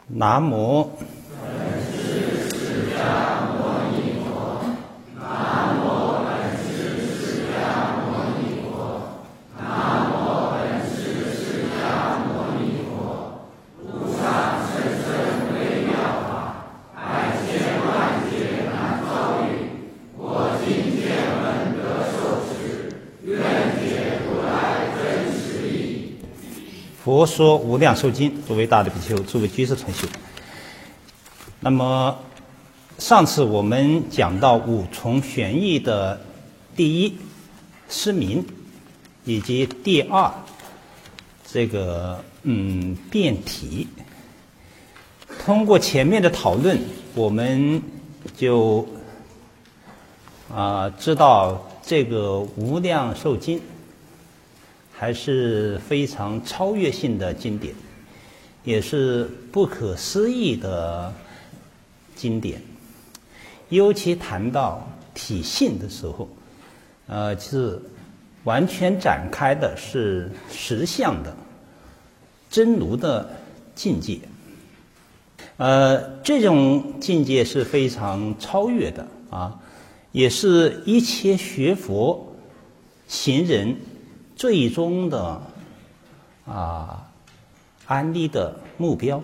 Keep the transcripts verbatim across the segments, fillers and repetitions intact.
南无本师释迦牟尼佛，南无本师释迦牟尼佛，南无本师释迦牟尼佛。无上甚深微妙法，百千万劫难遭遇。我今见闻得受持，愿解如来真实义。 佛说无量寿经，诸位大德比丘，诸位居士同修。那么上次我们讲到五重玄义的第一失明，以及第二这个嗯辩题。通过前面的讨论，我们就啊、呃、知道这个无量寿经还是非常超越性的经典，也是不可思议的经典。尤其谈到体性的时候，呃，是完全展开的是实相的真如的境界。呃，这种境界是非常超越的啊，也是一切学佛行人最终的啊安立的目标。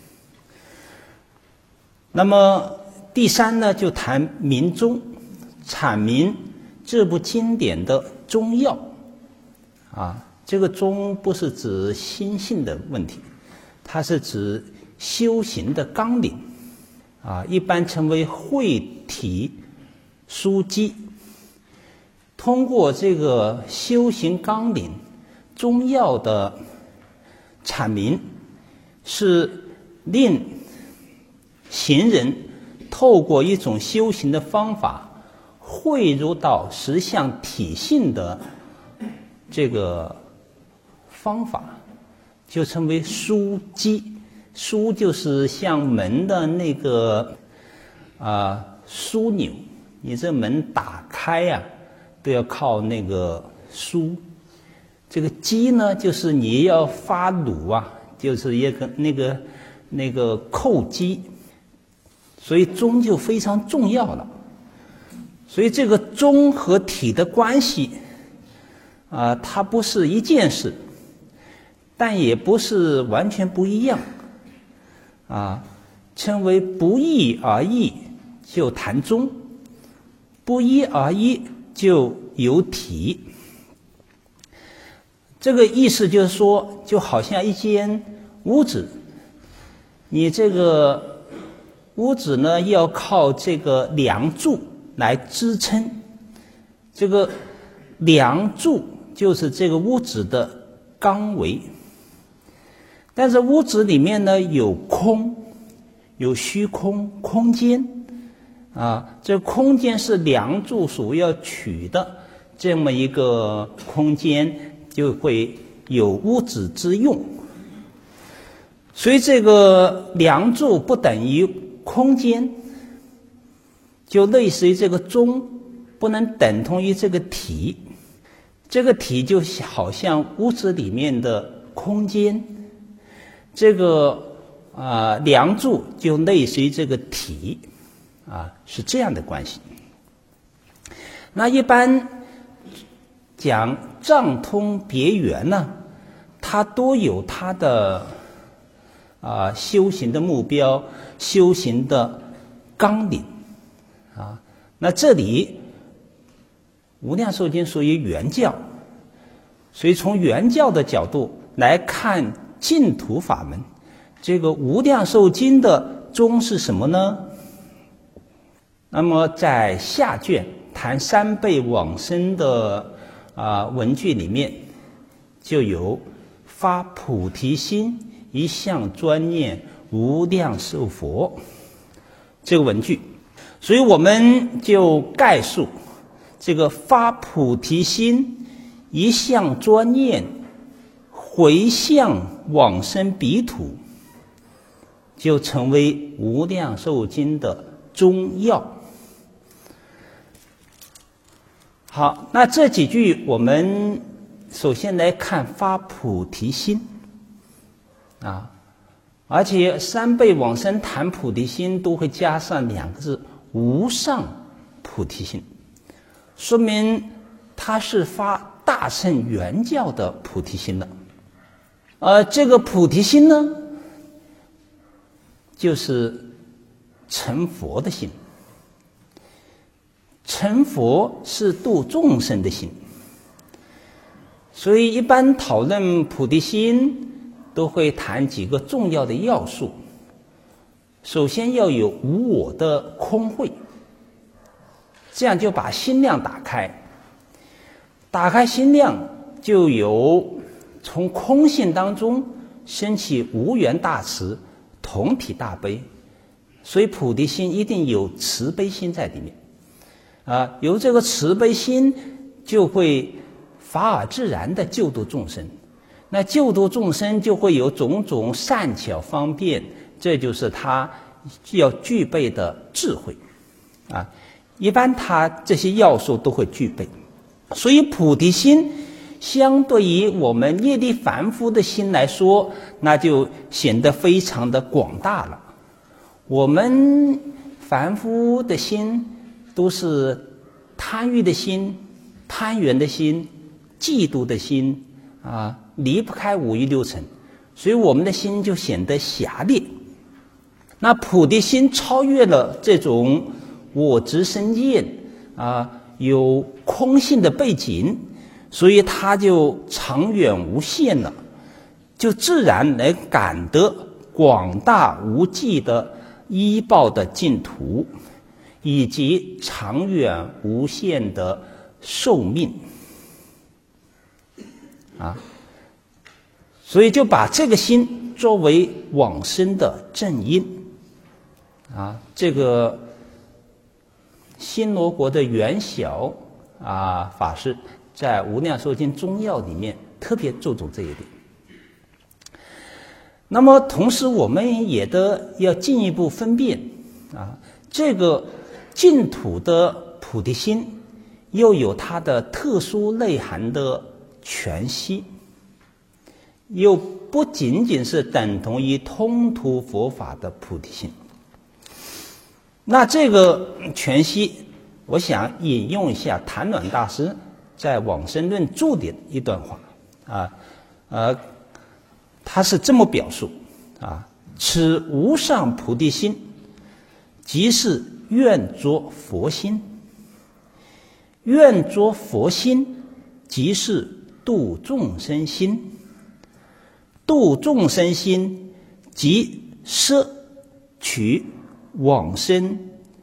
那么第三呢，就谈明宗，阐明这部经典的宗要啊。这个宗不是指心性的问题，它是指修行的纲领啊，一般称为会体枢机。通过这个修行纲领宗要的阐明，是令行人透过一种修行的方法汇入到实相体性的这个方法，就称为枢机。枢就是像门的那个啊枢纽，你这门打开呀、啊都要靠那个枢。这个机呢，就是你要发鲁啊，就是一个那个那个扣机，所以宗就非常重要了。所以这个宗和体的关系啊、呃，它不是一件事，但也不是完全不一样啊。称为不一而异就谈宗，不一而异就有体。这个意思就是说，就好像一间屋子，你这个屋子呢要靠这个梁柱来支撑，这个梁柱就是这个屋子的纲围。但是屋子里面呢有空，有虚空空间啊，这个空间是梁柱所要取的这么一个空间，就会有屋子之用。所以这个梁柱不等于空间，就类似于这个宗不能等同于这个体。这个体就好像屋子里面的空间，这个啊、呃、梁柱就类似于这个体啊，是这样的关系。那一般讲藏通别圆呢，它都有它的啊、呃、修行的目标、修行的纲领啊。那这里无量寿经属于原教，所以从原教的角度来看净土法门，这个无量寿经的宗是什么呢？那么在下卷谈三辈往生的啊、呃、文句里面，就有发菩提心，一向专念无量寿佛这个文句。所以我们就概述这个发菩提心，一向专念回向往生彼土，就成为无量寿经的宗要。好，那这几句我们首先来看发菩提心啊。 而且三辈往生谈菩提心都会加上两个字无上菩提心，说明他是发大乘圆教的菩提心的。而这个菩提心呢，就是成佛的心。成佛是度众生的心，所以一般讨论菩提心都会谈几个重要的要素。首先要有无我的空慧，这样就把心量打开，打开心量就有从空性当中升起无缘大慈、同体大悲，所以菩提心一定有慈悲心在里面啊，有这个慈悲心就会法尔自然的救度众生，那救度众生就会有种种善巧方便，这就是他要具备的智慧啊。一般他这些要素都会具备，所以菩提心相对于我们业力凡夫的心来说，那就显得非常的广大了。我们凡夫的心都是贪欲的心、攀缘的心、嫉妒的心啊，离不开五欲六尘，所以我们的心就显得狭劣。那菩提心超越了这种我执身见啊，有空性的背景，所以它就长远无限了，就自然能感得广大无际的依报的净土，以及长远无限的寿命啊，所以就把这个心作为往生的正因啊。这个新罗国的元晓啊法师在《无量寿经中要》里面特别注重这一点。那么同时我们也得要进一步分辨啊，这个净土的菩提心又有它的特殊内涵的全息，又不仅仅是等同于通途佛法的菩提心。那这个全息，我想引用一下谭鸾大师在《往生论注》的一段话啊，呃，他是这么表述啊：此无上菩提心，即是愿作佛心；愿作佛心，即是度众生心；度众生心，即摄取往生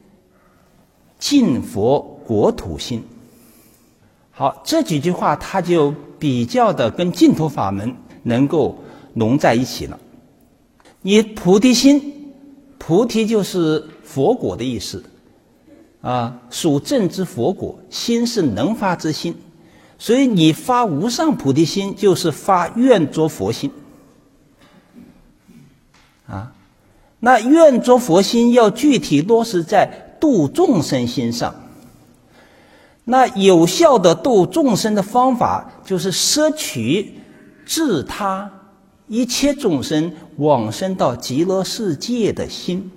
净佛国土心。好，这几句话它就比较的跟净土法门能够融在一起了。你菩提心，菩提就是佛果的意思啊，属正之佛果，心是能发之心，所以你发无上菩提心就是发愿作佛心啊。那愿作佛心要具体落实在度众生心上，那有效的度众生的方法就是摄取自他一切众生往生到极乐世界的心。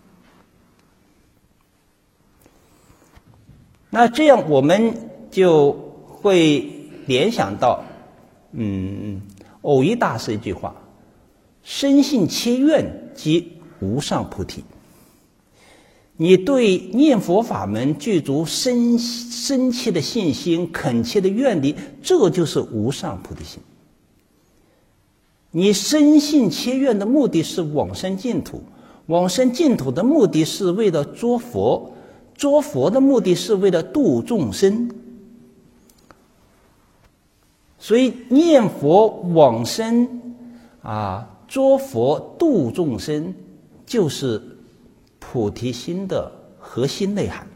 那这样我们就会联想到嗯，藕益大师一句话：深信切愿即无上菩提。你对念佛法门具足深深切的信心、恳切的愿力，这就是无上菩提心。你深信切愿的目的是往生净土，往生净土的目的是为了作佛，作佛的目的是为了度众生。所以念佛往生啊，作佛度众生，就是菩提心的核心内涵。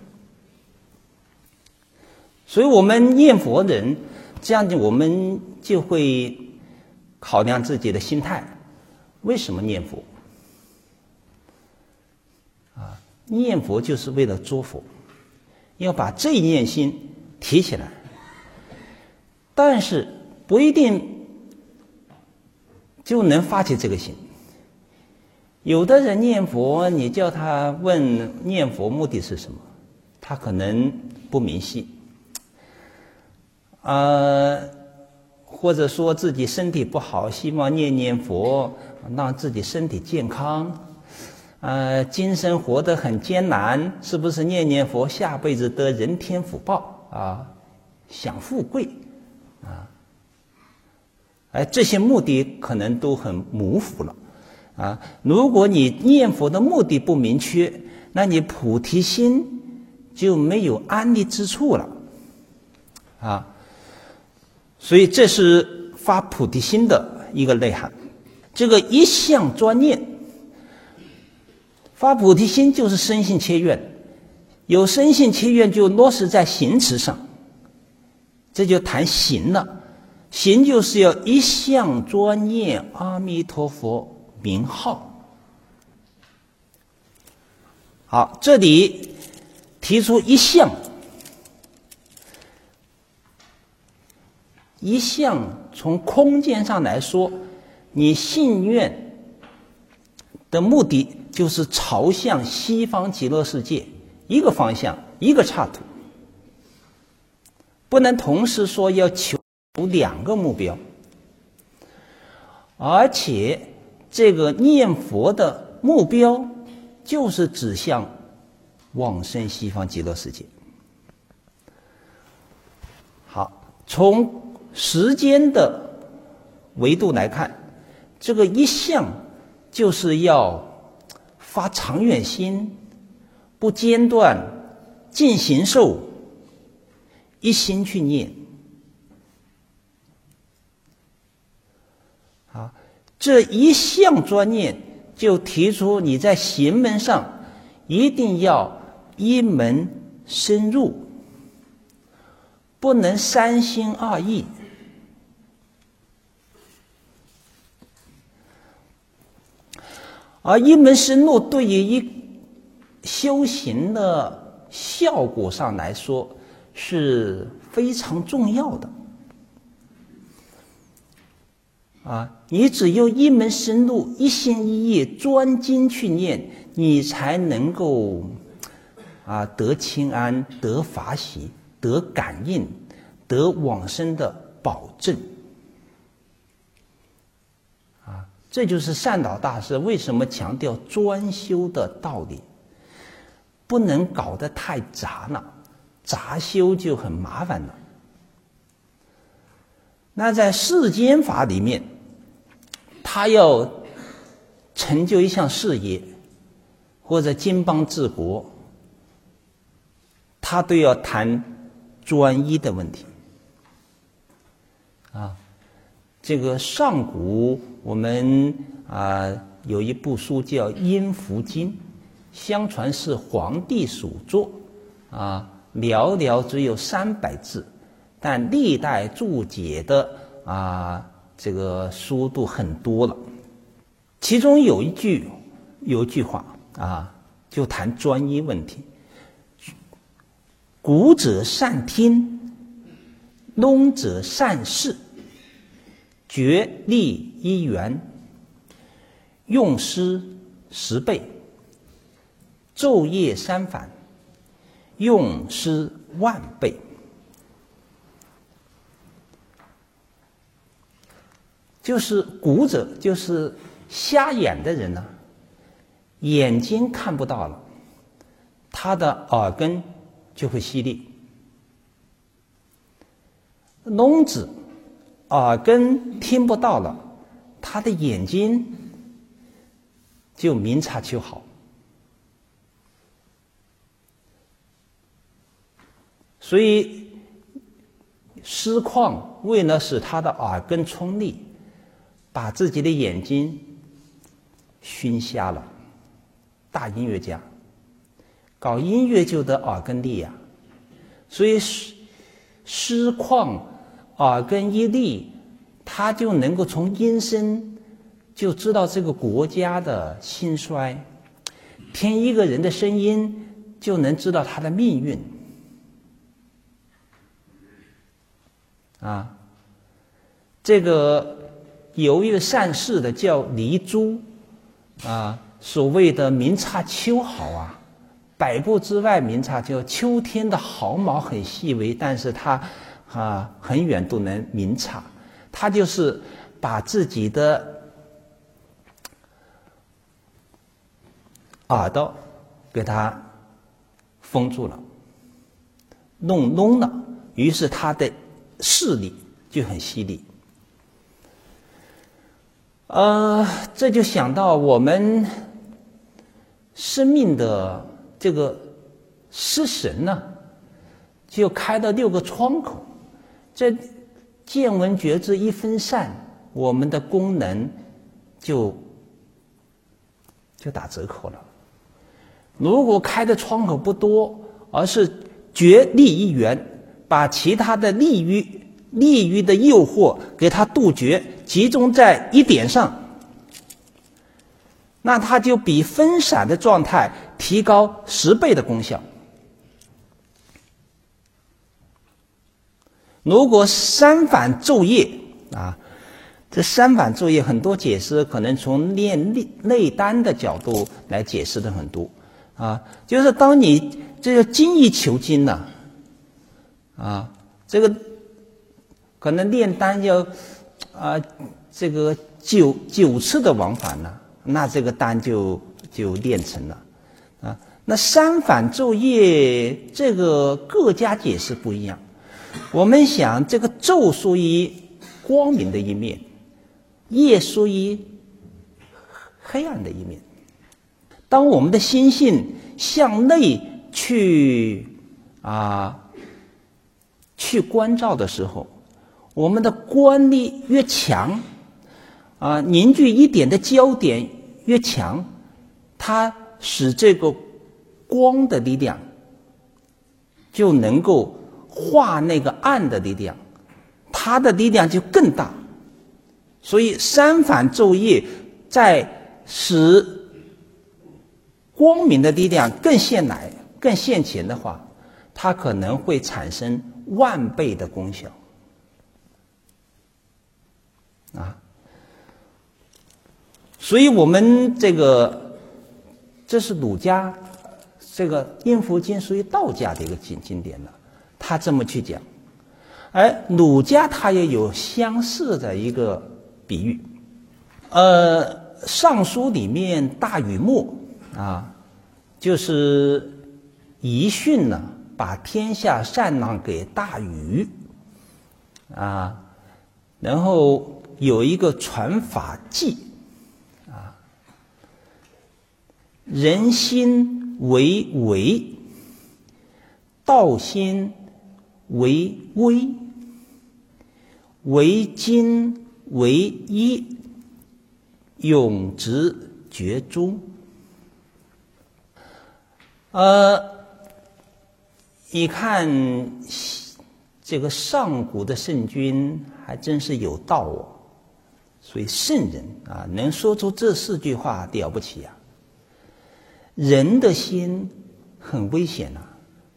所以我们念佛人，这样子我们就会考量自己的心态，为什么念佛啊？念佛就是为了作佛，要把这一念心提起来，但是不一定就能发起这个心。 有的人念佛，你叫他问念佛目的是什么，他可能不明细，呃，或者说自己身体不好，希望念念佛，让自己身体健康，呃，今生活得很艰难，是不是念念佛，下辈子得人天福报啊，享富贵啊？哎，这些目的可能都很模糊了。啊，如果你念佛的目的不明确，那你菩提心就没有安立之处了，啊，所以这是发菩提心的一个内涵。这个一向专念，发菩提心就是深信切愿，有深信切愿就落实在行持上，这就谈行了。行就是要一向专念阿弥陀佛名号。好，这里提出一项，一项从空间上来说，你信愿的目的就是朝向西方极乐世界，一个方向，一个刹土，不能同时说要求两个目标，而且这个念佛的目标就是指向往生西方极乐世界。好，从时间的维度来看，这个一向就是要发长远心，不间断，尽形寿，一心去念。啊，这一向专念就提出你在行门上一定要一门深入，不能三心二意。而一门深入对于一修行的效果上来说是非常重要的。啊，你只有一门深入，一心一意，专精去念，你才能够啊得清安，得法喜，得感应，得往生的保证。啊，这就是善导大师为什么强调专修的道理，不能搞得太杂了，杂修就很麻烦了。那在世间法里面，他要成就一项事业或者经邦治国，他都要谈专一的问题。啊，这个上古我们啊有一部书叫《阴符经》，相传是黄帝所作，啊，寥寥只有三百字，但历代注解的啊。这个书都很多了，其中有一句有一句话啊，就谈专一问题。古者善听，弄者善事，决力一元，用师十倍，昼夜三反，用师万倍。就是古者，就是瞎眼的人呢、啊，眼睛看不到了，他的耳根就会犀利；聋子耳根听不到了，他的眼睛就明察秋毫。所以师旷为了使他的耳根聪利，把自己的眼睛熏瞎了。大音乐家搞音乐就得耳根利呀、啊，所以师师旷耳根一利，他就能够从音声就知道这个国家的兴衰，听一个人的声音就能知道他的命运。啊，这个有一个善事的叫黎珠，啊， 所谓的明察秋毫啊，百步之外明察秋，秋天的毫毛很细微，但是它啊很远都能明察。他就是把自己的耳朵给他封住了，弄聋了，于是他的视力就很犀利。呃，这就想到我们生命的这个失神呢，就开了六个窗口，这见闻觉知一分散，我们的功能就就打折扣了。如果开的窗口不多，而是觉利一元，把其他的利欲利欲的诱惑给它杜绝，集中在一点上，那它就比分散的状态提高十倍的功效。如果三反昼夜啊，这三反昼夜很多解释可能从练内丹的角度来解释的很多啊，就是当你这个精益求精呢，啊，这个可能炼丹要啊这个九九次的往返呢，那这个丹就就炼成了啊。那三反昼夜这个各家解释不一样。我们想，这个昼属于光明的一面，夜属于黑暗的一面。当我们的心性向内去啊去关照的时候，我们的观力越强，啊，凝聚一点的焦点越强，它使这个光的力量就能够化那个暗的力量，它的力量就更大。所以三反昼夜在使光明的力量更现来更现前的话，它可能会产生万倍的功效啊。所以我们这个这是儒家这个印符经属于道家的一个经经典了，他这么去讲。而儒家他也有相似的一个比喻，呃，尚书里面大禹谟啊，就是禹训呢，把天下禅让给大禹啊，然后有一个传法纪啊，人心为微，道心为微，为精为一，永直绝中。呃，你看这个上古的圣君还真是有道哦，所以圣人啊，能说出这四句话了不起呀、啊。人的心很危险呐、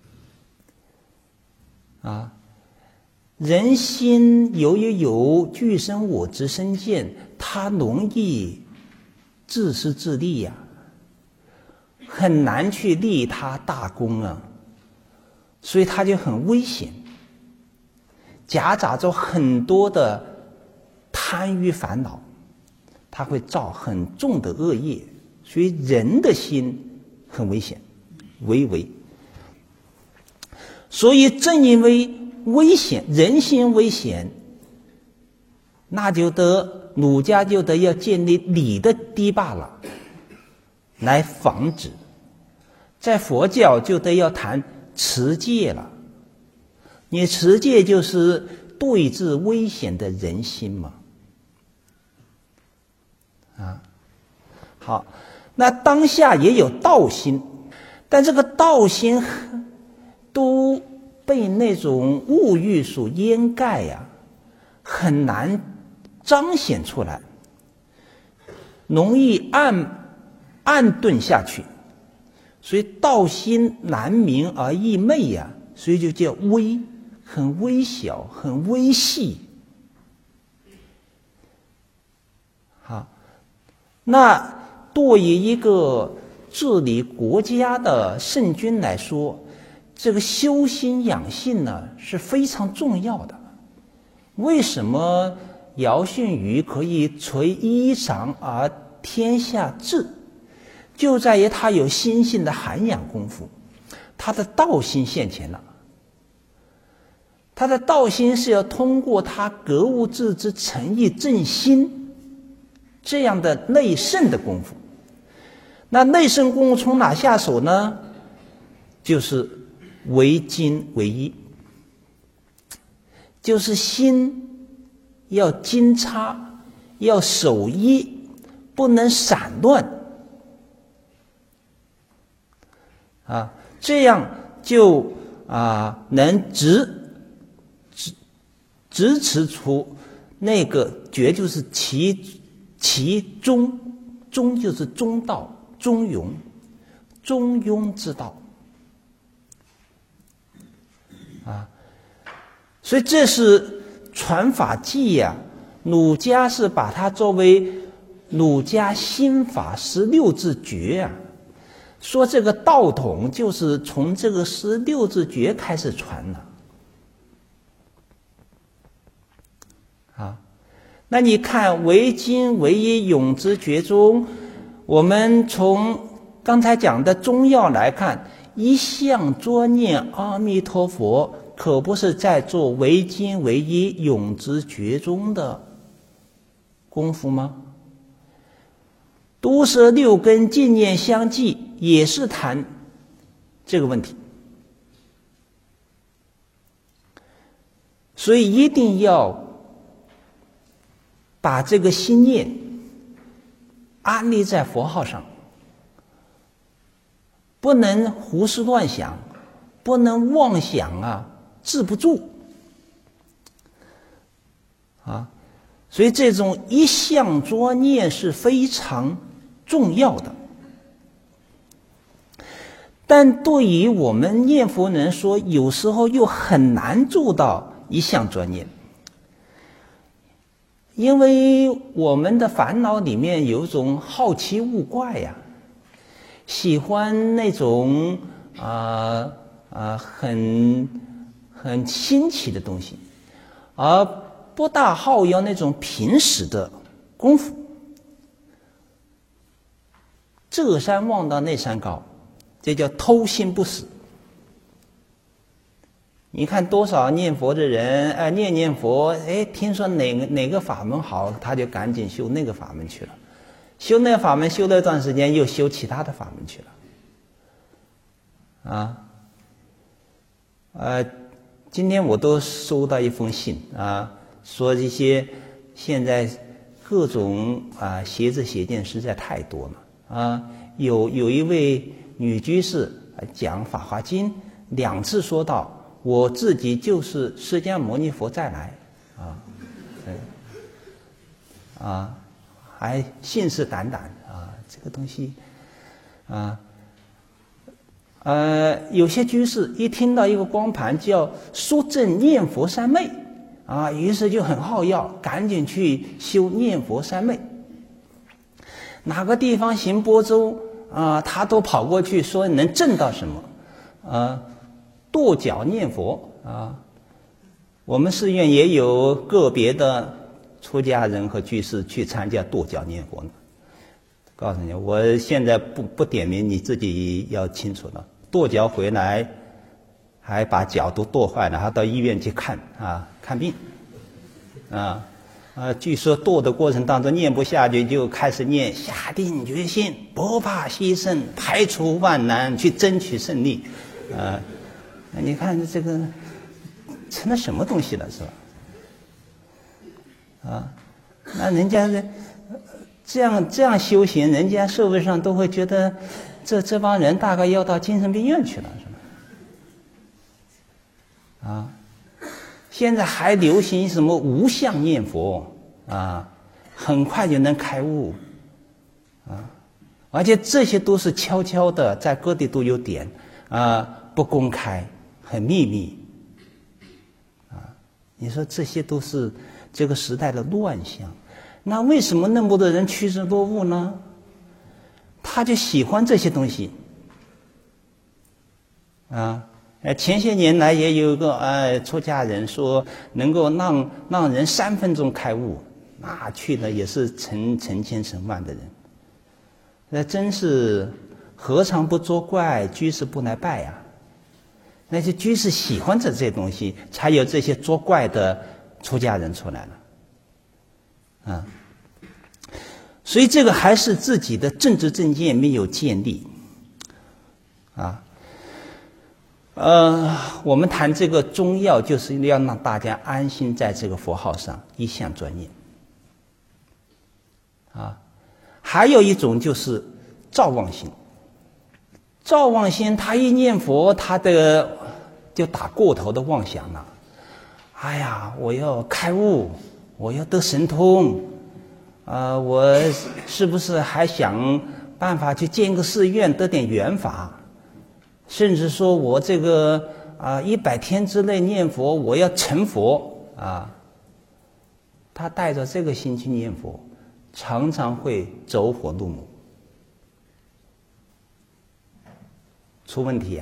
啊，啊，人心由于有俱生我执身见，它容易自私自利呀、啊，很难去利他大功啊，所以它就很危险，夹杂着很多的贪欲烦恼，它会造很重的恶业，所以人的心很危险，微微。所以正因为危险，人心危险，那就得儒家就得要建立礼的堤坝了，来防止。在佛教就得要谈持戒了，你持戒就是对治危险的人心嘛。啊，好，那当下也有道心，但这个道心都被那种物欲所掩盖呀、啊，很难彰显出来，容易暗暗遁下去，所以道心难明而易昧呀、啊，所以就叫微，很微小，很微细。好，那对于一个治理国家的圣君来说，这个修心养性呢是非常重要的。为什么尧舜禹可以垂衣裳而天下治？就在于他有心性的涵养功夫，他的道心现前了。他的道心是要通过他格物致知、诚意正心这样的内圣的功夫。那内圣功夫从哪下手呢？就是为精为一，就是心要精察，要守一，不能散乱啊，这样就啊能直直直持出那个觉，就是其其中，中就是中道，中庸，中庸之道啊。所以这是传法记呀、啊，儒家是把它作为儒家心法十六字诀啊。说这个道统就是从这个十六字诀开始传了啊。那你看为精为一永之诀中，我们从刚才讲的中药来看，一向作念阿弥陀佛，可不是在做为精为一永之诀中的功夫吗？毒舌六根净念相继也是谈这个问题，所以一定要把这个心念安立在佛号上，不能胡思乱想，不能妄想啊，治不住啊。所以这种一向作念是非常重要的。但对于我们念佛人说，有时候又很难做到一向作念，因为我们的烦恼里面有一种好奇物怪呀、啊，喜欢那种啊啊、呃呃、很很新奇的东西，而不大好要那种平时的功夫。这山望到那山高，这叫偷心不死。你看多少念佛的人，哎，念念佛，哎，听说哪个哪个法门好，他就赶紧修那个法门去了，修那个法门修了一段时间，又修其他的法门去了，啊，呃，今天我都收到一封信啊，说这些现在各种啊邪知邪见实在太多了。啊，有有一位女居士讲《法华经》，两次说到我自己就是释迦牟尼佛再来，啊，啊，还信誓旦旦啊，这个东西，啊，呃，有些居士一听到一个光盘叫说正念佛三昧，啊，于是就很好要，赶紧去修念佛三昧。哪个地方行播州啊，他都跑过去说能证到什么啊？跺脚念佛啊！我们寺院也有个别的出家人和居士去参加跺脚念佛呢。告诉你，我现在不不点名，你自己要清楚了。跺脚回来，还把脚都跺坏了，还到医院去看啊，看病啊。啊，据说跺的过程当中念不下去，就开始念下定决心，不怕牺牲，排除万难，去争取胜利。啊，你看这个成了什么东西了，是吧？啊，那人家这样这样修行，人家社会上都会觉得这这帮人大概要到精神病院去了，是吧？啊。现在还流行什么无相念佛啊，很快就能开悟啊，而且这些都是悄悄的，在各地都有点啊，不公开，很秘密啊。你说这些都是这个时代的乱象，那为什么那么多人趋之若鹜呢？ 他就喜欢这些东西啊。呃，前些年来也有一个呃出家人说能够让让人三分钟开悟，那去的也是成成千成万的人。那真是和尚不作怪，居士不来拜呀、啊。那些居士喜欢这些东西，才有这些作怪的出家人出来了啊。所以这个还是自己的政治正见没有建立啊。呃，我们谈这个中药，就是要让大家安心在这个佛号上一向专念啊。还有一种就是造妄心，造妄心，他一念佛，他的就打过头的妄想了。哎呀，我要开悟，我要得神通，啊、呃，我是不是还想办法去建个寺院，得点缘法？甚至说我这个啊一百天之内念佛，我要成佛啊。他带着这个心去念佛，常常会走火入魔，出问题啊。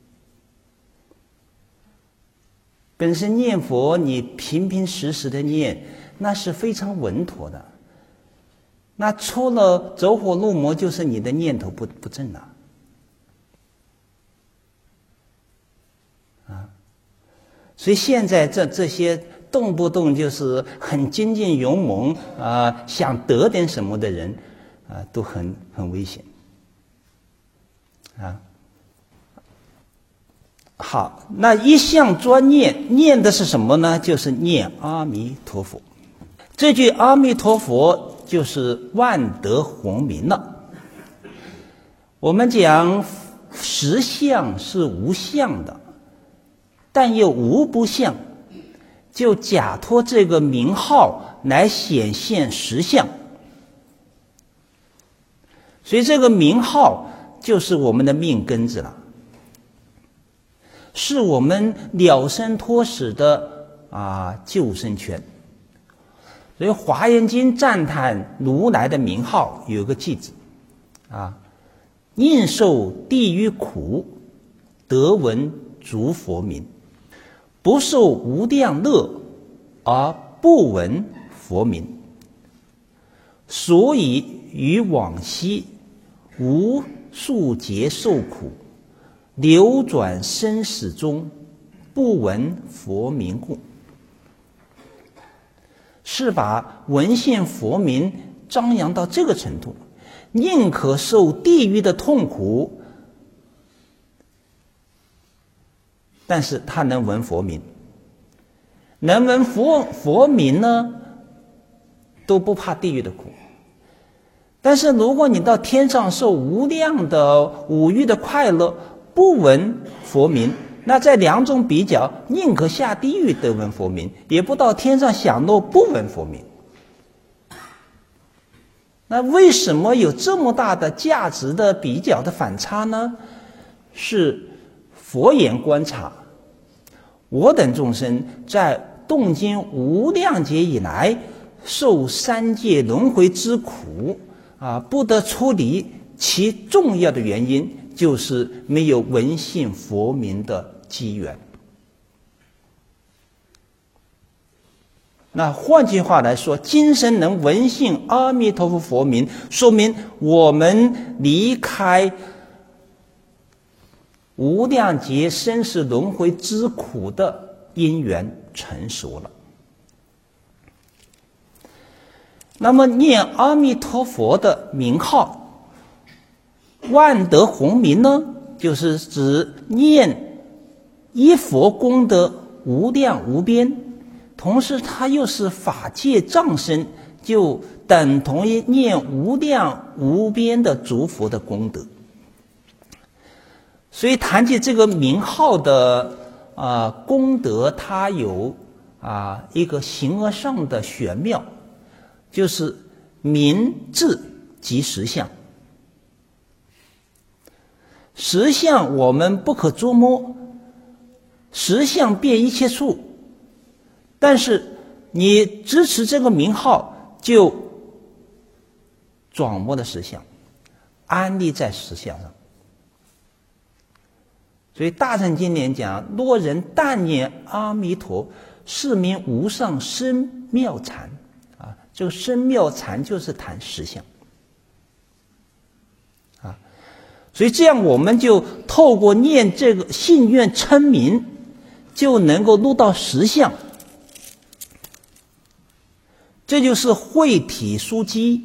本身念佛，你平平实实的念，那是非常稳妥的。那出了走火入魔，就是你的念头不不正了。啊，所以现在这这些动不动就是很精进勇猛啊、呃，想得点什么的人啊、呃，都很很危险啊。好，那一向专念，念的是什么呢？就是念阿弥陀佛。这句阿弥陀佛就是万德洪名了。我们讲实相是无相的，但又无不相，就假托这个名号来显现实相。所以这个名号就是我们的命根子了，是我们了生脱死的啊救生圈。所以《华严经》赞叹如来的名号有个句子啊，应受地狱苦，得闻诸佛名，不受无量乐，而不闻佛名。所以于往昔无数劫受苦，流转生死中，不闻佛名故。是把闻信佛名张扬到这个程度，宁可受地狱的痛苦，但是他能闻佛名，能闻佛佛名呢，都不怕地狱的苦。但是如果你到天上受无量的五欲的快乐，不闻佛名，那在两种比较，宁可下地狱得闻佛名，也不到天上享乐不闻佛名。那为什么有这么大的价值的比较的反差呢？是佛言观察，我等众生在动经无量劫以来，受三界轮回之苦啊，不得出离，其重要的原因就是没有闻信佛名的机缘。那换句话来说，今生能闻信阿弥陀佛佛名，说明我们离开无量劫生死轮回之苦的因缘成熟了。那么念阿弥陀佛的名号，万德洪名呢，就是指念一佛功德无量无边，同时它又是法界藏身，就等同于念无量无边的诸佛的功德。所以谈起这个名号的啊、呃、功德，它有啊、呃、一个形而上的玄妙，就是名字即实相。实相我们不可捉摸，实相遍一切处，但是你支持这个名号，就掌握了实相， 安立在实相上。所以大乘经典讲，若人但念阿弥陀，是名无上深妙禅啊。这个深妙禅就是谈实相啊。所以这样我们就透过念这个信愿称名，就能够入到实相。这就是会体枢机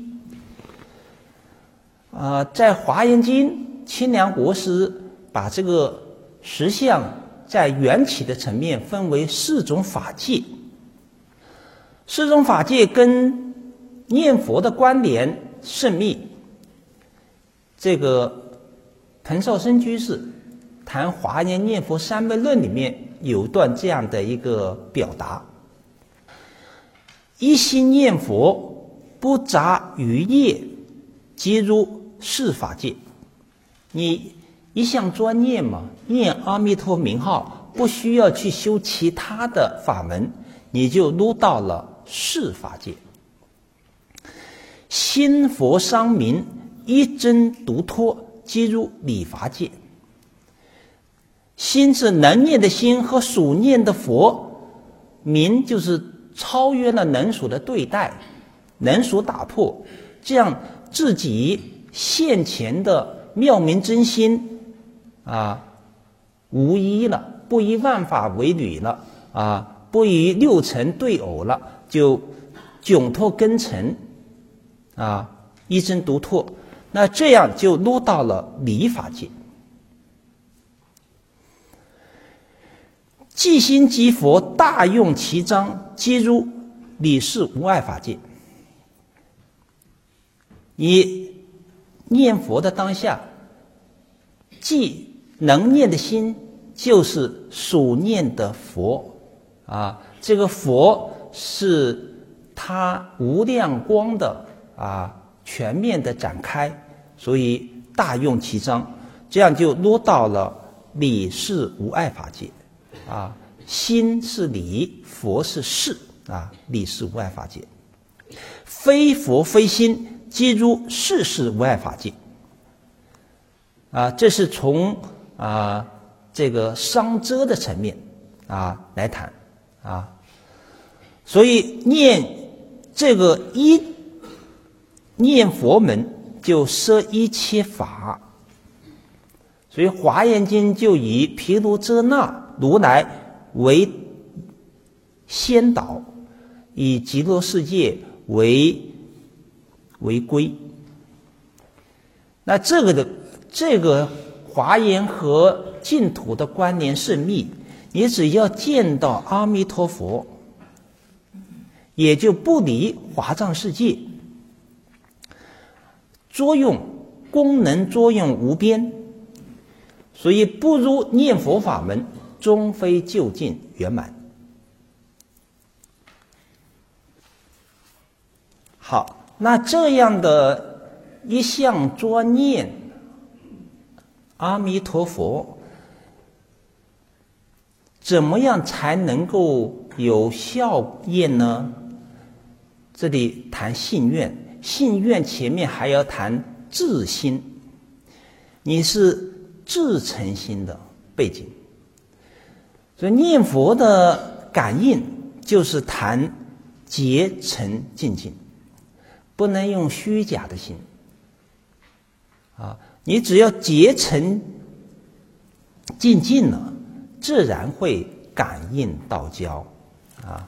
啊、呃。在华严经，清凉国师把这个实相在缘起的层面分为四种法界，四种法界跟念佛的关联甚密。这个彭绍生居士谈《华严念佛三昧论》里面有段这样的一个表达：一心念佛，不杂于业，即入四法界。你一向专念嘛，念阿弥陀名号，不需要去修其他的法门，你就入到了四法界。心佛商明，一真独脱，即入理法界。心是能念的心和属念的佛，明就是超越了能属的对待，能属打破，这样自己现前的妙明真心啊，无一了，不以万法为侣了啊，不以六尘对偶了，就迥脱根尘啊，一真独脱。那这样就落到了理法界。即心即佛，大用其章，皆入理事无碍法界。你念佛的当下，即能念的心就是属念的佛啊，这个佛是他无量光的啊全面的展开，所以大用其章，这样就落到了理事无碍法界啊。心是理，佛是事啊，理事无碍法界。非佛非心，皆入事事无碍法界啊。这是从啊这个商遮的层面啊来谈啊。所以念这个一念佛门就摄一切法，所以华严经就以毗卢遮那如来为先导，以极乐世界为为归。那这个的这个华严和净土的关联甚密，你只要见到阿弥陀佛，也就不离华藏世界，作用功能作用无边，所以不如念佛法门，终非究竟圆满。好，那这样的一向专念阿弥陀佛，怎么样才能够有效验呢？这里谈信愿，信愿前面还要谈自心，你是自诚心的背景。所以念佛的感应就是谈结诚精进，不能用虚假的心啊！你只要结诚精进了，自然会感应道交啊。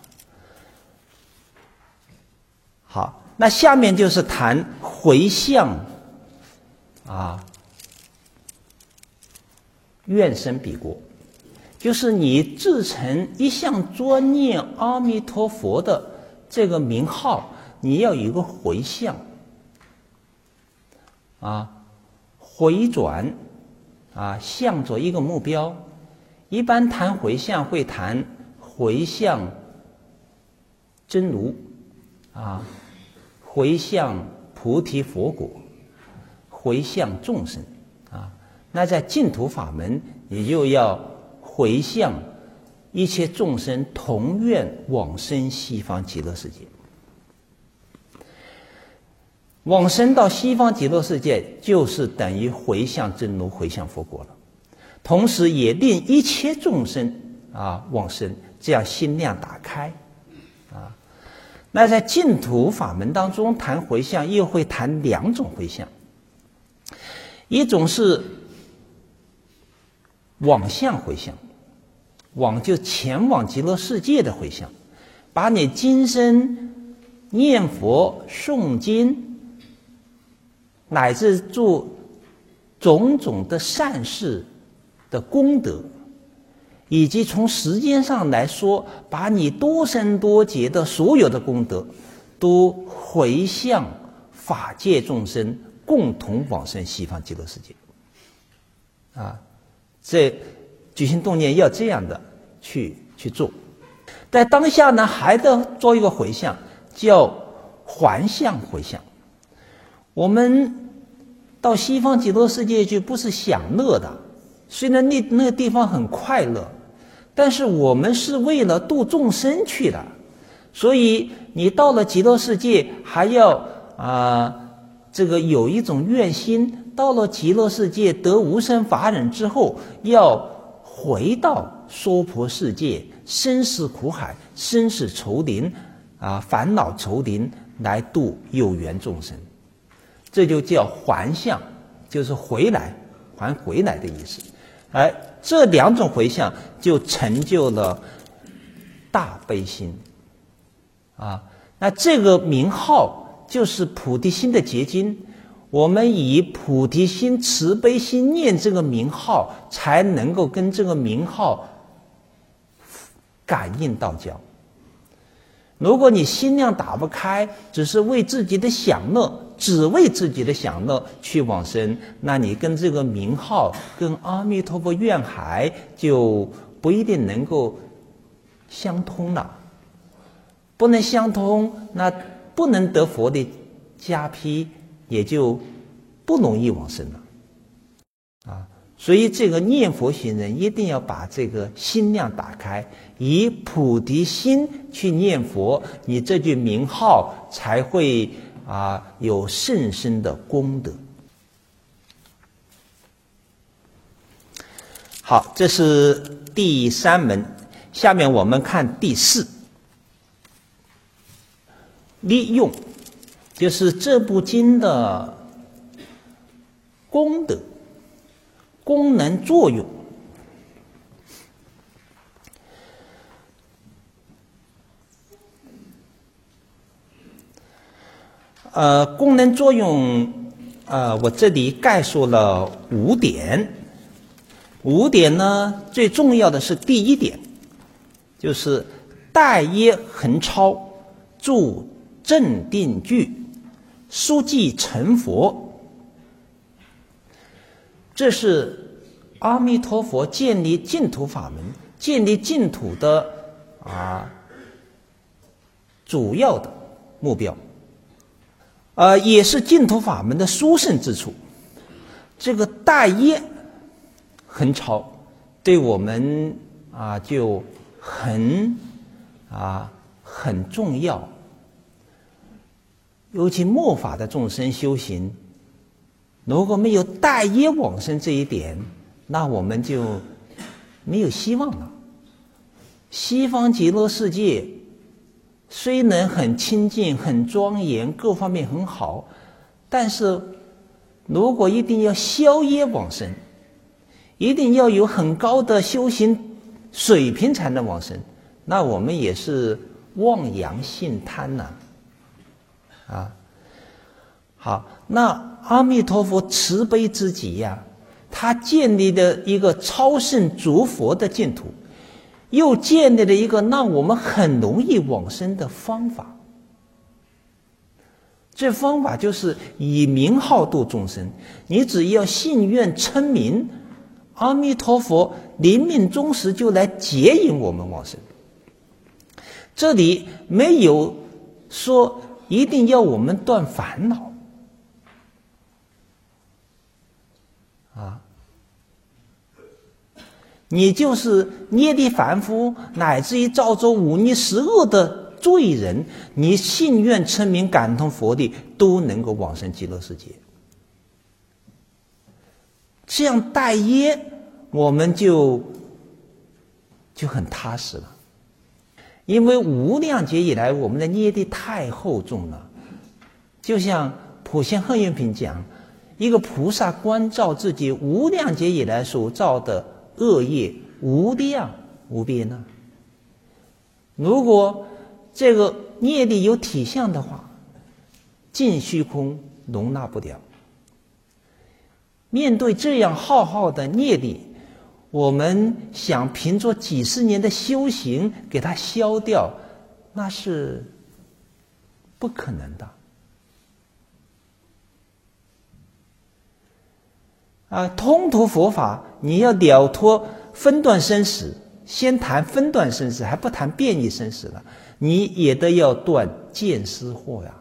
好，那下面就是谈回向啊，愿生彼国。就是你自诚一向专念阿弥陀佛的这个名号，你要有一个回向啊，回转啊，向着一个目标。一般谈回向会谈回向真如啊，回向菩提佛果，回向众生啊。那在净土法门，你就要回向一切众生同愿往生西方极乐世界。 往生到西方极乐世界，就是等于回向真如，回向佛国了。同时也令一切众生啊往生，这样心量打开啊。那在净土法门当中谈回向，又会谈两种回向，一种是往向回向，往就前往极乐世界的回向，把你今生念佛诵经乃至做种种的善事的功德，以及从时间上来说，把你多生多劫的所有的功德都回向法界众生，共同往生西方极乐世界啊。这举行动念要这样的去去做。在当下呢，还得做一个回向，叫还向回向。我们到西方极乐世界去不是享乐的，虽然那那个地方很快乐，但是我们是为了度众生去的，所以你到了极乐世界还要啊、呃、这个有一种愿心，到了极乐世界得无生法忍之后，要回到娑婆世界，生死苦海，生死愁林啊，烦恼愁林，来度有缘众生。这就叫还向，就是回来，还回来的意思。而这两种回向就成就了大悲心啊。那这个名号就是菩提心的结晶，我们以菩提心、慈悲心念这个名号，才能够跟这个名号感应道交。如果你心量打不开，只是为自己的享乐，只为自己的享乐去往生，那你跟这个名号、跟阿弥陀佛愿海就不一定能够相通了。不能相通，那不能得佛的加披，也就不容易往生了啊。所以这个念佛行人一定要把这个心量打开，以菩提心去念佛，你这句名号才会啊有甚深的功德。好，这是第三门，下面我们看第四，利用，就是这部经的功德、功能、作用。呃，功能作用，呃，我这里概述了五点。五点呢，最重要的是第一点，就是待业恒超，助正定具，书记成佛。这是阿弥陀佛建立净土法门、建立净土的啊主要的目标。呃，也是净土法门的殊胜之处。这个待业恒超，对我们啊就很啊很重要。尤其末法的众生修行，如果没有待业往生这一点，那我们就没有希望了。西方极乐世界虽能很清净、很庄严，各方面很好，但是如果一定要消业往生，一定要有很高的修行水平才能往生，那我们也是望洋兴贪呐、啊，啊，好，那阿弥陀佛慈悲之极呀、啊，他建立的一个超胜诸佛的净土，又建立了一个让我们很容易往生的方法。这方法就是以名号度众生，你只要信愿称名，阿弥陀佛临命终时就来接引我们往生。这里没有说一定要我们断烦恼啊，你就是捏力凡夫，乃至于造作忤逆十恶的罪人，你信愿称名感通佛地，都能够往生极乐世界。这样待业，我们就就很踏实了。因为无量劫以来，我们的业力太厚重了。就像普贤恒愿品讲，一个菩萨观照自己无量劫以来所造的恶业无量无边呢、啊。如果这个业力有体相的话，尽虚空容纳不了。面对这样浩浩的业力，我们想凭着几十年的修行给它消掉，那是不可能的。啊，通途佛法，你要了脱分段生死，先谈分段生死，还不谈变异生死了，你也得要断见思惑呀。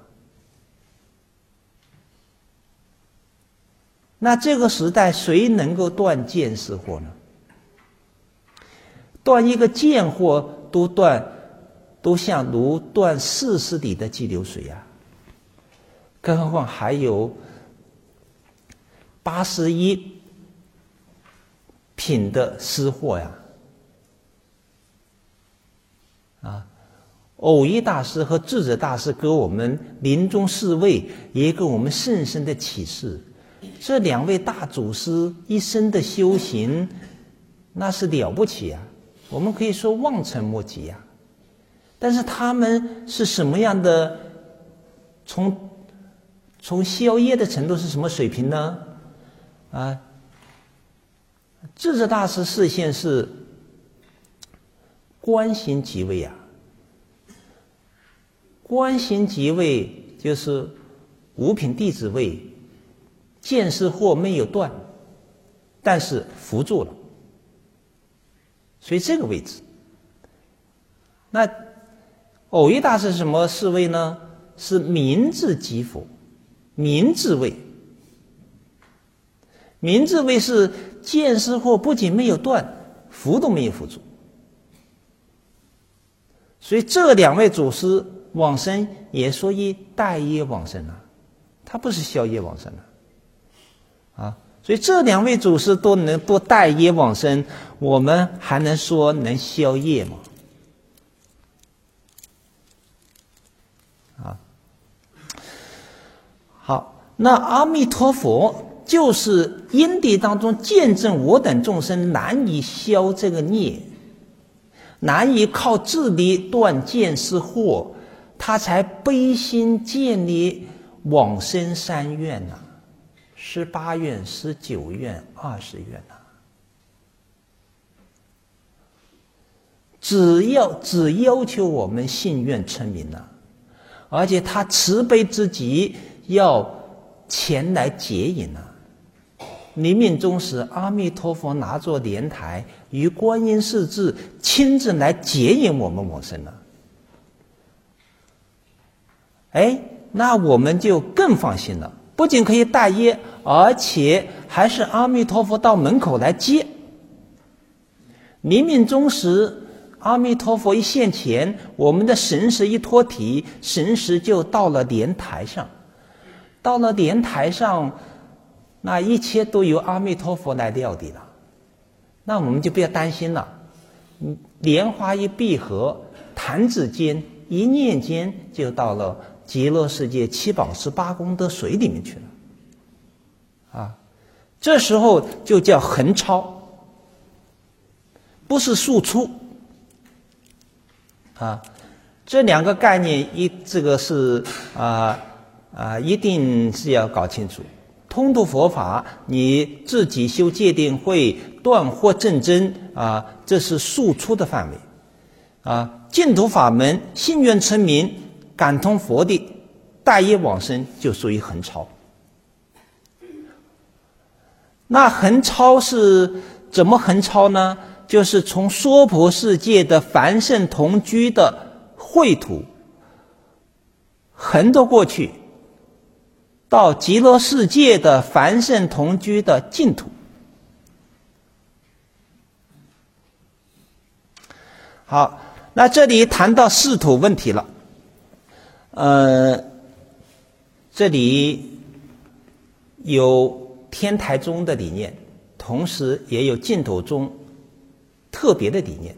那这个时代谁能够断见思惑呢？断一个见惑都断，都像如断四十里的激流水啊！更何况还有八十一品的思惑呀！啊，偶一大师和智者大师给我们临终侍卫，也给我们甚深的启示。这两位大祖师一生的修行，那是了不起啊！我们可以说望尘莫及呀。但是他们是什么样的？从从消业的程度是什么水平呢？啊，智者大师示现是观行即位啊。观行即位就是五品弟子位。见思惑没有断，但是扶住了，所以这个位置。那偶一大师什么侍卫呢？是明智即佛，明智位。明智位是见思惑不仅没有断，扶都没有扶住。所以这两位祖师往生也说一待业往生啊，他不是消业往生啊。啊，所以这两位祖师都能不待业往生，我们还能说能消业吗？啊，好，那阿弥陀佛就是因地当中见证我等众生难以消这个孽，难以靠自力断见思惑，他才悲心建立往生三愿呐、啊。十八愿、十九愿、二十愿呐、啊，只要只要求我们信愿称名呐、啊，而且他慈悲之极，要前来接引呐、啊。临命终时，阿弥陀佛拿着莲台，与观音世至亲自来接引我们往生了。哎，那我们就更放心了。不仅可以待业，而且还是阿弥陀佛到门口来接。临命终时，阿弥陀佛一现前，我们的神识一脱体，神识就到了莲台上。到了莲台上，那一切都由阿弥陀佛来料理了。那我们就不要担心了。莲花一闭合，弹指间，一念间就到了极乐世界七宝十八功德水里面去了，啊，这时候就叫横超，不是速出，啊，这两个概念一这个是啊啊，一定是要搞清楚。通途佛法，你自己修戒定慧、断惑正真啊，这是速出的范围，啊，净土法门信愿称名。感通佛的待业往生就属于横超。那横超是怎么横超呢？就是从娑婆世界的凡圣同居的秽土横着过去，到极乐世界的凡圣同居的净土。好，那这里谈到四土问题了。 呃，这里有天台宗的理念，同时也有净土宗特别的理念。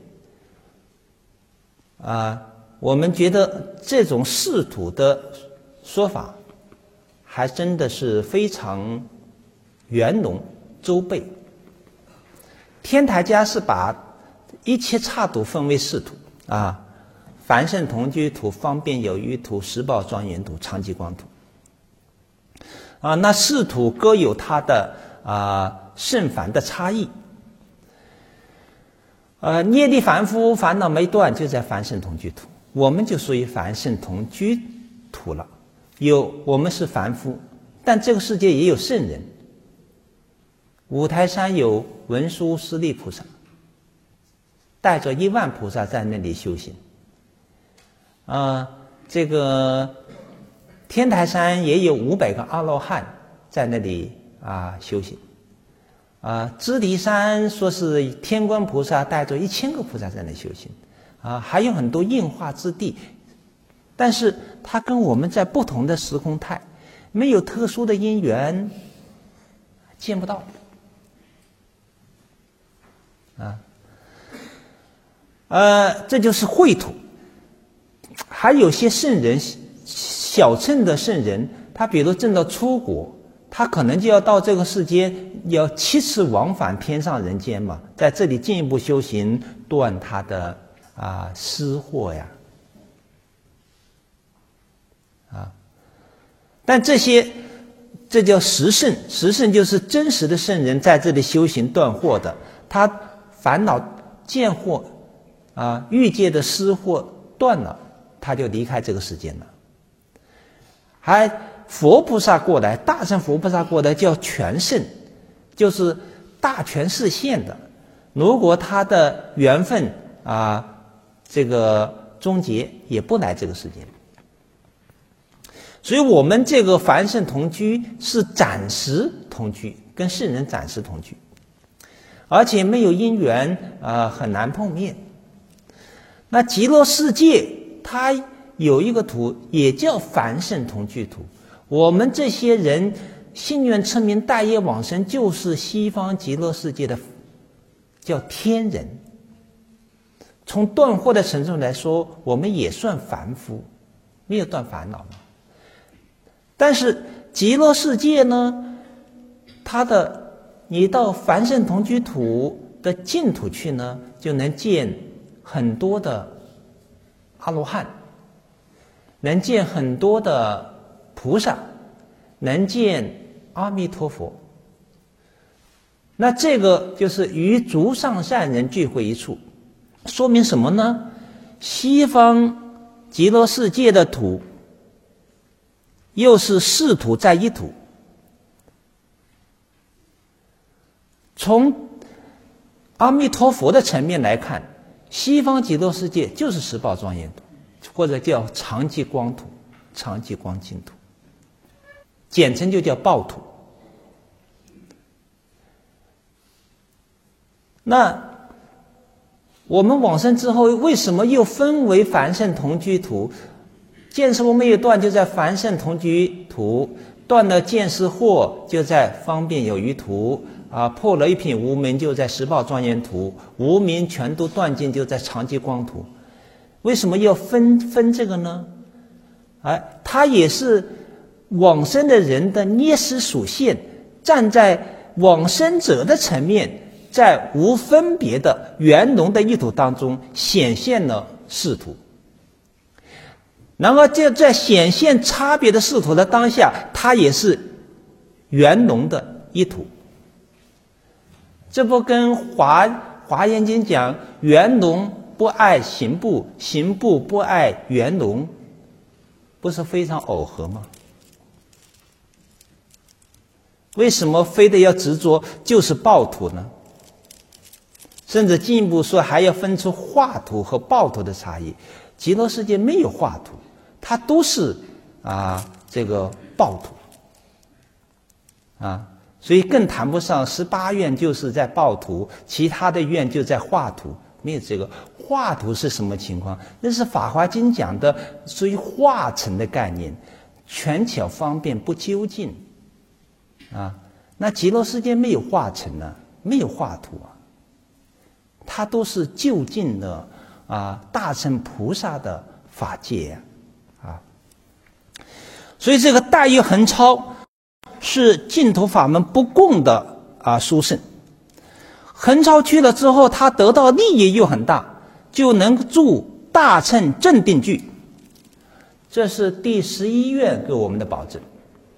啊，我们觉得这种视土的说法，还真的是非常圆融周备。天台家是把一切刹土分为四土啊，凡圣同居土、方便有余土、实报庄严土、常寂光土。啊，那四土各有它的啊圣凡的差异。呃，业力凡夫烦恼没断，就在凡圣同居土，我们就属于凡圣同居土了。有我们是凡夫，但这个世界也有圣人。五台山有文殊师利菩萨，带着一万菩萨在那里修行。啊、呃，这个天台山也有五百个阿罗汉在那里啊修行。啊，支离山说是天观菩萨带着一千个菩萨在那修行，啊，还有很多应化之地，但是它跟我们在不同的时空态，没有特殊的因缘，见不到。啊，呃，这就是秽土。还有些圣人，小乘的圣人，他比如证到出国。他可能就要到这个世间，要七次往返天上人间嘛，在这里进一步修行，断他的啊私货呀，啊，但这些这叫实圣，实圣就是真实的圣人在这里修行断惑的，他烦恼见惑啊欲界的私货断了，他就离开这个世间了，还。佛菩萨过来，大乘佛菩萨过来叫全圣，就是大权示现的。如果他的缘分啊，这个终结，也不来这个世间。所以我们这个凡圣同居是暂时同居，跟圣人暂时同居，而且没有因缘啊，很难碰面。那极乐世界它有一个土，也叫凡圣同居土。我们这些人信愿称名带业往生，就是西方极乐世界的叫天人。从断惑的程度来说，我们也算凡夫，没有断烦恼嘛。但是极乐世界呢，它的你到凡圣同居土的净土去呢，就能见很多的阿罗汉，能见很多的菩萨，能见阿弥陀佛。那这个就是与诸上善人聚会一处，说明什么呢？西方极乐世界的土又是四土在一土。从阿弥陀佛的层面来看，西方极乐世界就是十宝庄严土，或者叫常寂光土、常寂光净土，简称就叫报土。那我们往生之后，为什么又分为凡圣同居土？见识惑没有断，就在凡圣同居土；断了见识惑，就在方便有余土；啊，破了一品无明，就在十报庄严土；无明全都断尽，就在常寂光土。为什么要分分这个呢？哎，它也是往生的人的涅识属现，站在往生者的层面，在无分别的圆融的一土当中显现了四土。然而这在显现差别的四土的当下，它也是圆融的一土。这不跟华华严经讲圆融不爱行部，行部不爱圆融，不是非常耦合吗？为什么非得要执着就是报土呢？甚至进一步说，还要分出化土和报土的差异。极乐世界没有化土，它都是啊这个报土啊，所以更谈不上十八愿就是在报土，其他的愿就在化土，没有这个化土是什么情况？那是《法华经》讲的属于化成的概念，权巧方便不究竟啊。那极乐世界没有化成啊，没有化土啊，它都是就近的啊，大乘菩萨的法界呀 啊, 啊。所以这个大业恒超是净土法门不共的啊殊胜。恒超去了之后，他得到利益又很大，就能住大乘正定具。这是第十一愿给我们的保证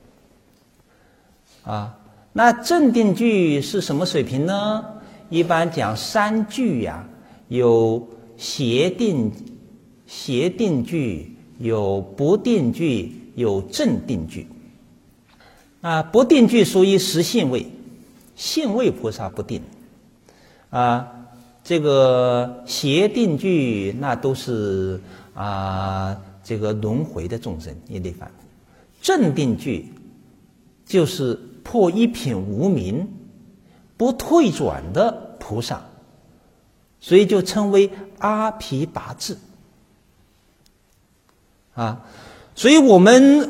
啊。那正定具是什么水平呢？一般讲三具呀、啊，有邪定、邪定具，有不定具，有正定具。啊，不定具属于实性位，性位菩萨不定。啊，这个邪定具那都是啊，这个轮回的众生业力反复。正定具就是破一品无明不退转的菩萨，所以就称为阿毗跋致啊。所以我们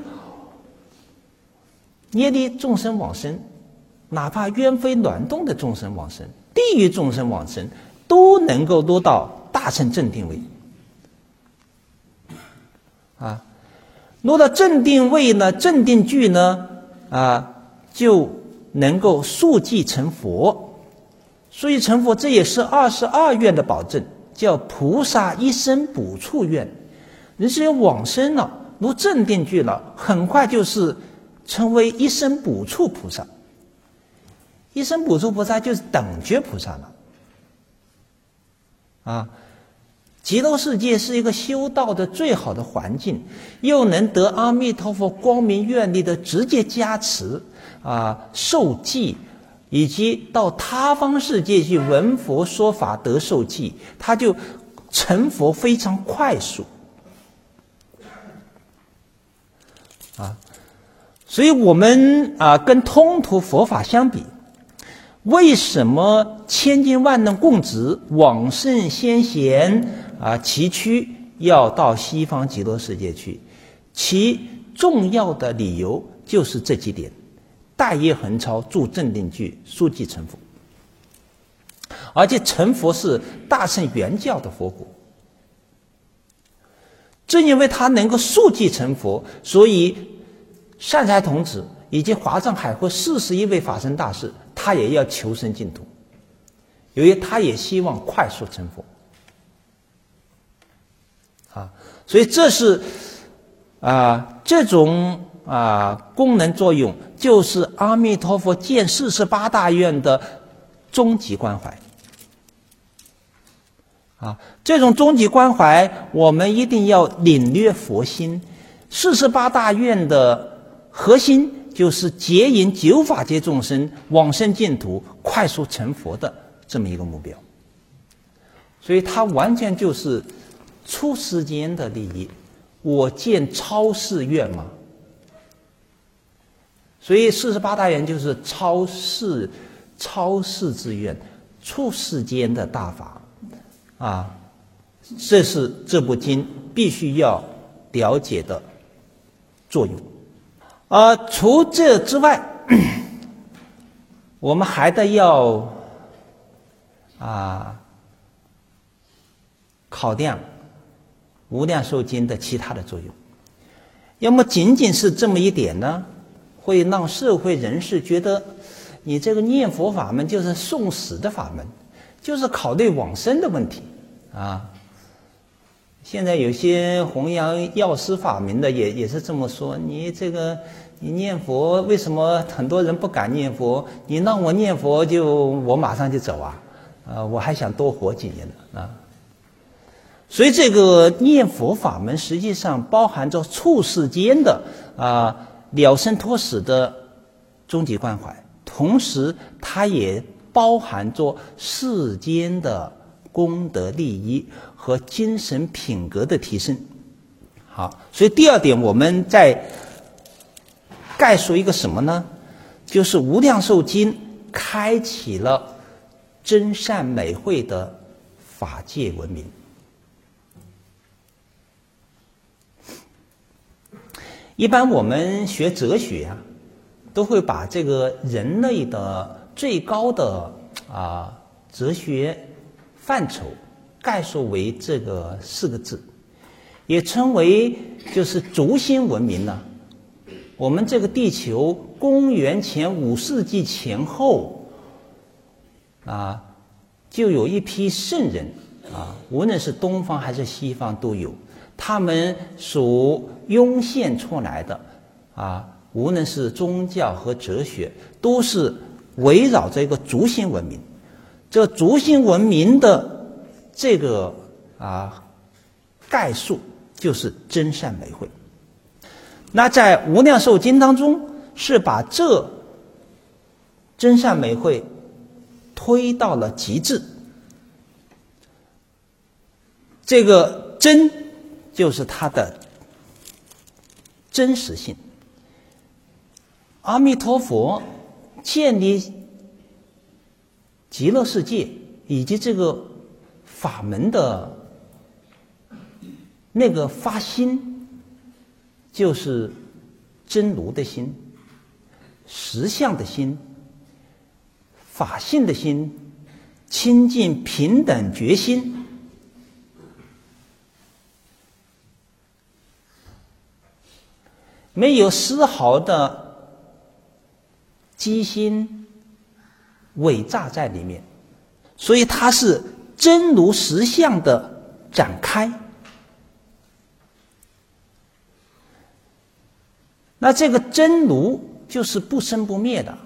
业力众生往生，哪怕冤非卵动的众生往生，地狱众生往生，都能够落到大乘正定位啊。落到正定位呢，正定具呢啊，就能够速即成佛。所以成佛，这也是二十二愿的保证，叫菩萨一生补处愿。人只有往生了，如正定具了，很快就是成为一生补处菩萨。一生补处菩萨就是等觉菩萨了啊。极乐世界是一个修道的最好的环境，又能得阿弥陀佛光明愿力的直接加持啊，受记，以及到他方世界去闻佛说法得受记，他就成佛非常快速啊。所以我们啊跟通途佛法相比，为什么千金万能供职往圣先贤啊崎岖要到西方极乐世界去？其重要的理由就是这几点：大业恒超，住正定具，速即成佛。而且成佛是大乘原教的佛果。正因为他能够速即成佛，所以善财童子以及华藏海会四十一位法身大士，他也要求生净土，由于他也希望快速成佛啊，所以这是啊这种啊功能作用，就是阿弥陀佛建四十八大愿的终极关怀啊。这种终极关怀，我们一定要领略佛心。四十八大愿的核心就是接引九法界众生往生净土、快速成佛的这么一个目标，所以它完全就是出世间的利益。我见超世愿嘛，所以四十八大愿就是超世、超世之愿，出世间的大法啊，这是这部经必须要了解的作用。呃，除这之外，我们还得要啊考量无量寿经的其他的作用。要么仅仅是这么一点呢，会让社会人士觉得你这个念佛法门就是送死的法门，就是考虑往生的问题啊。现在有些弘扬药师法门的也也是这么说，你这个你念佛，为什么很多人不敢念佛？你让我念佛就我马上就走啊，啊，我还想多活几年呢啊。所以这个念佛法门实际上包含着处世间的啊了生脱死的终极关怀，同时它也包含着世间的功德利益和精神品格的提升。好，所以第二点我们再概述一个什么呢？就是无量寿经开启了真善美慧的法界文明。 一般我们学哲学啊，都会把这个人类的最高的啊哲学范畴概述为这个四个字，也称为就是轴心文明呢。我们这个地球公元前五世纪前后啊，就有一批圣人啊，无论是东方还是西方都有，他们所涌现出来的啊，无论是宗教和哲学，都是围绕着一个轴心文明。这轴心文明的这个啊概述就是真善美慧。那在《无量寿经》当中，是把这真善美慧推到了极致。这个真就是它的真实性。阿弥陀佛建立极乐世界以及这个法门的那个发心，就是真如的心、实相的心、法性的心、清净平等觉心。没有丝毫的机心伪诈在里面，所以它是真如实相的展开。那这个真如就是不生不灭的，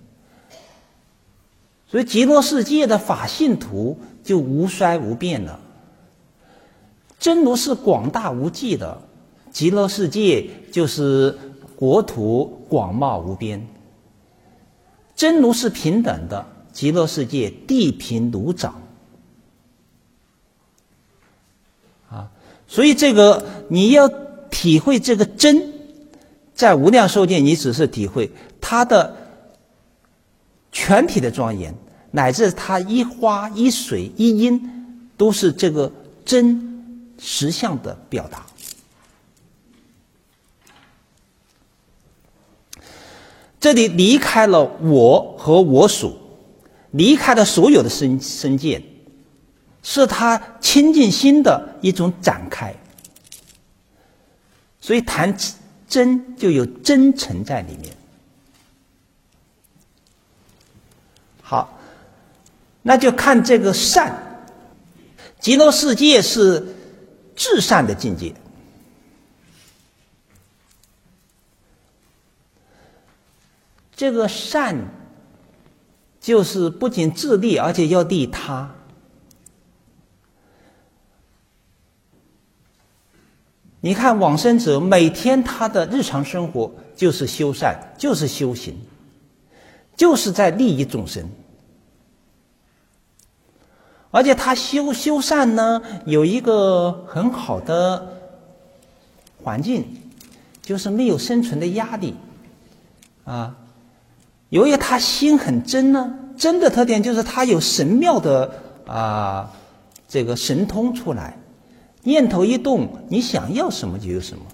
所以极乐世界的法性图就无衰无变了。真如是广大无际的，极乐世界就是国土广袤无边。真如是平等的，极乐世界地平如掌。啊，所以这个你要体会这个真，在无量寿界你只是体会它的全体的庄严，乃至它一花一水一音，都是这个真实相的表达。这里离开了我和我属，离开了所有的身身见，是他清净心的一种展开。所以谈真就有真诚在里面。好，那就看这个善。极乐世界是至善的境界。这个善就是不仅自利，而且要利他。你看往生者每天他的日常生活就是修善，就是修行，就是在利益众生。而且他修修善呢，有一个很好的环境，就是没有生存的压力啊。由于他心很真呢，真的特点就是他有神妙的啊这个神通出来，念头一动，你想要什么就有什么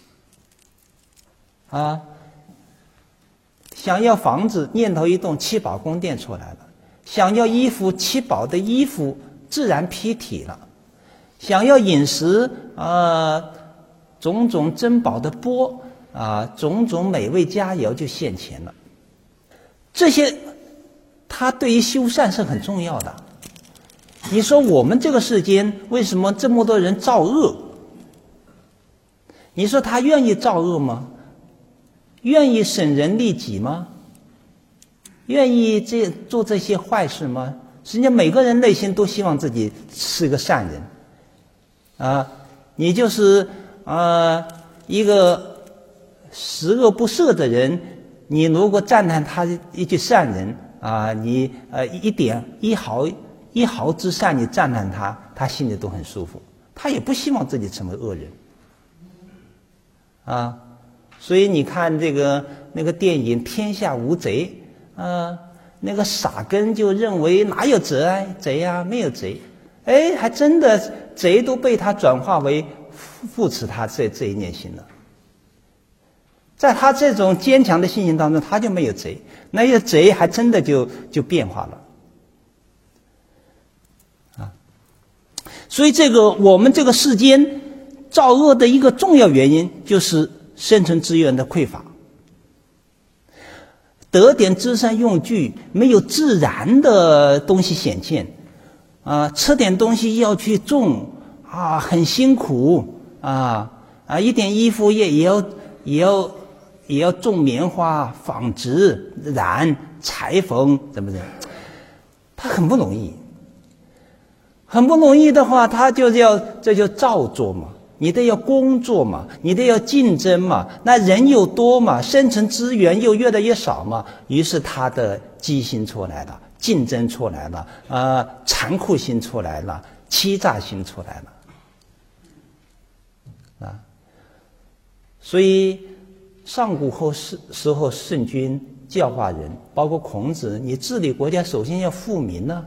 啊。想要房子，念头一动，七宝宫殿出来了；想要衣服，七宝的衣服自然披体了；想要饮食，啊，种种珍宝的钵啊，种种美味佳肴就现前了。这些它对于修善是很重要的。你说我们这个世间为什么这么多人造恶？你说他愿意造恶吗？愿意损人利己吗？愿意这做这些坏事吗？实际上每个人内心都希望自己是个善人啊。你就是啊一个十恶不赦的人，你如果赞叹他一句善人啊，你呃一点一毫一毫之善，你赞叹他，他心里都很舒服，他也不希望自己成为恶人啊。所以你看这个那个电影《天下无贼》啊，那个傻根就认为哪有贼啊贼呀，没有贼，哎，还真的贼都被他转化为扶持他这这一念心了在他这种坚强的信心当中，他就没有贼，那些贼还真的就就变化了啊。所以这个我们这个世间造恶的一个重要原因，就是生存资源的匮乏，得点知善用具，没有自然的东西显现啊，吃点东西要去种啊，很辛苦啊啊，一点衣服也也要也要也要种棉花、纺织、染、裁缝，怎么的？他很不容易，很不容易的话，他就要这就照做嘛，你得要工作嘛，你得要竞争嘛，那人又多嘛，生存资源又越来越少嘛，于是他的机心出来了，竞争出来了，呃，残酷心出来了，欺诈心出来了，啊，所以上古后时时候圣君教化人，包括孔子，你治理国家首先要富民呢、啊，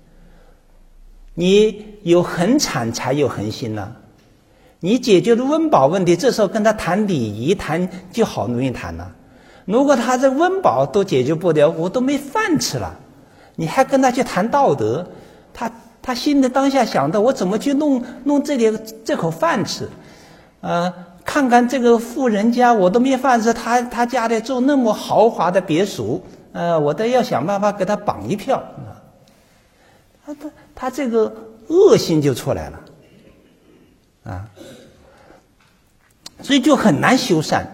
你有恒产才有恒心呢、啊，你解决了温饱问题，这时候跟他谈礼仪，谈就好容易谈了、啊。如果他这温饱都解决不了，我都没饭吃了，你还跟他去谈道德，他他心里当下想的，我怎么去弄弄这点这口饭吃，呃。看看这个富人家，我都没饭吃，他他家里住那么豪华的别墅，呃，我都要想办法给他绑一票。他他他这个恶心就出来了，啊，所以就很难修善。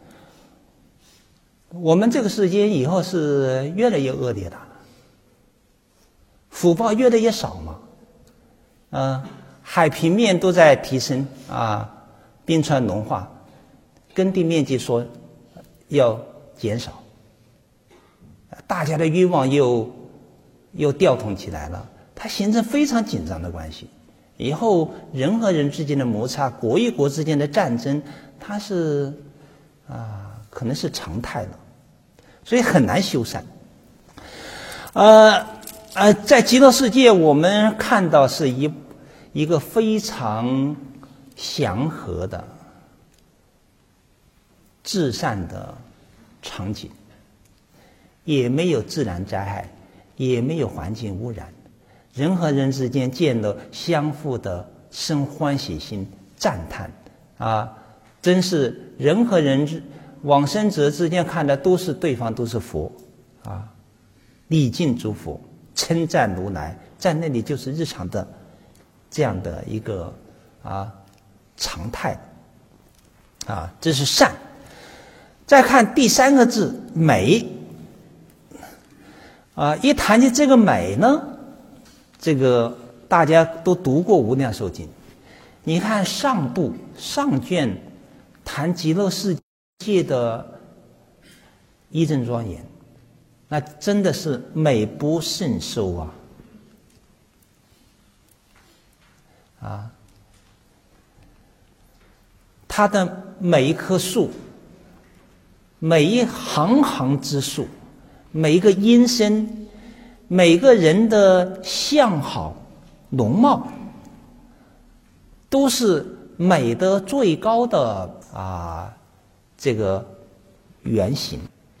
我们这个世界以后是越来越恶劣的，福报越来越少嘛，呃，海平面都在提升啊。冰川融化，耕地面积说要减少，大家的欲望又又调动起来了，它形成非常紧张的关系。以后人和人之间的摩擦，国与国之间的战争，它是啊，可能是常态了，所以很难修善。呃呃，在极乐世界，我们看到是一一个非常祥和的、至善的场景，也没有自然灾害，也没有环境污染，人和人之间见了相互的生欢喜心，赞叹啊，真是人和人之往生者之间看的都是对方都是佛啊，礼敬诸佛，称赞如来，在那里就是日常的这样的一个啊。常态啊，这是善。再看第三个字美啊，一谈起这个美呢，这个大家都读过《无量寿经》，你看上部上卷谈极乐世界的一真庄严，那真的是美不胜收啊啊！它的每一棵树，每一行行之树，每一个音声，每个人的相好容貌，都是美的最高的啊这个原型。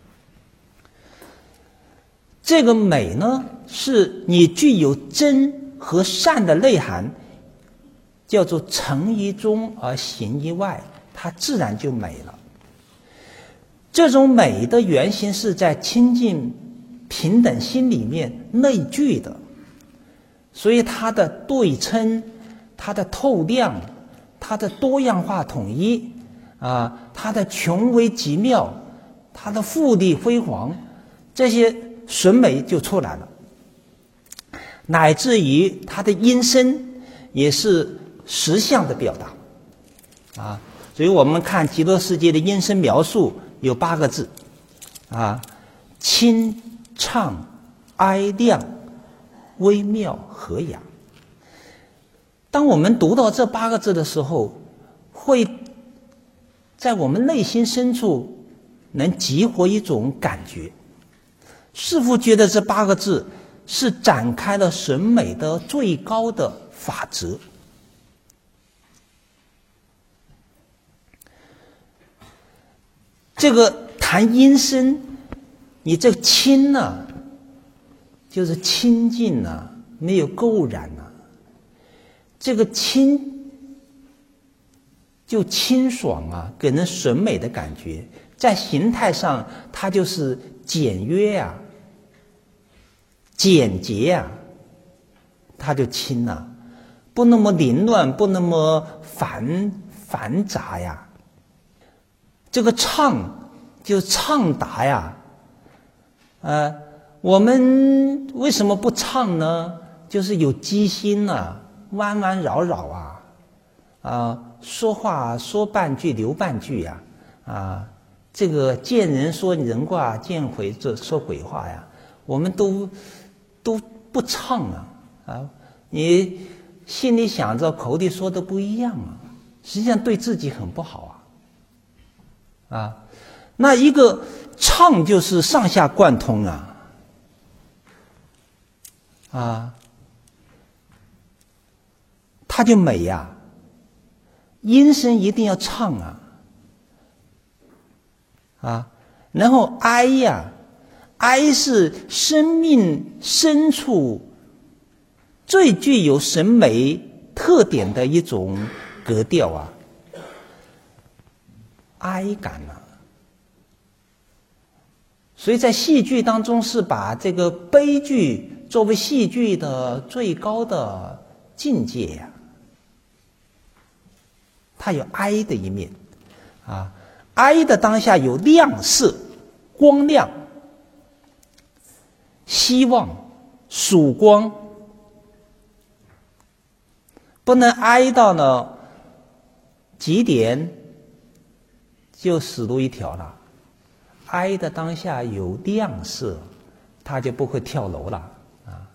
这个美呢，是你具有真和善的内涵，叫做诚于中而行于外，它自然就美了。这种美的原型是在清净平等心里面内聚的，所以它的对称，它的透亮，它的多样化统一啊，它的穷微极妙，它的富丽辉煌，这些审美就出来了，乃至于它的音声也是实相的表达啊，所以我们看极乐世界的音声描述有八个字啊，清畅哀亮微妙和雅。当我们读到这八个字的时候，会在我们内心深处能激活一种感觉，似乎觉得这八个字是展开了审美的最高的法则。 这个谈音声，你这个清呢、啊，就是清净呢、啊，没有垢染呢、啊。这个清就清爽啊，给人审美的感觉。在形态上，它就是简约啊、简洁啊，它就清了、啊，不那么凌乱，不那么繁繁杂呀。这个畅就畅达呀，呃，我们为什么不畅呢？就是有机心啊，弯弯绕绕啊，啊、呃，说话说半句留半句呀，啊。啊这个见人说人话，见鬼这说鬼话呀，我们都都不畅啊啊！你心里想着，口里说的不一样啊，实际上对自己很不好啊啊！那一个畅就是上下贯通啊啊，它就美呀、啊，音声一定要畅啊。啊，然后哀呀，哀是生命深处最具有审美特点的一种格调啊，哀感啊。所以在戏剧当中是把这个悲剧作为戏剧的最高的境界呀、啊，它有哀的一面啊。哀的当下有亮色、光亮、希望、曙光，不能哀到呢极点就死路一条了。哀的当下有亮色，他就不会跳楼了啊。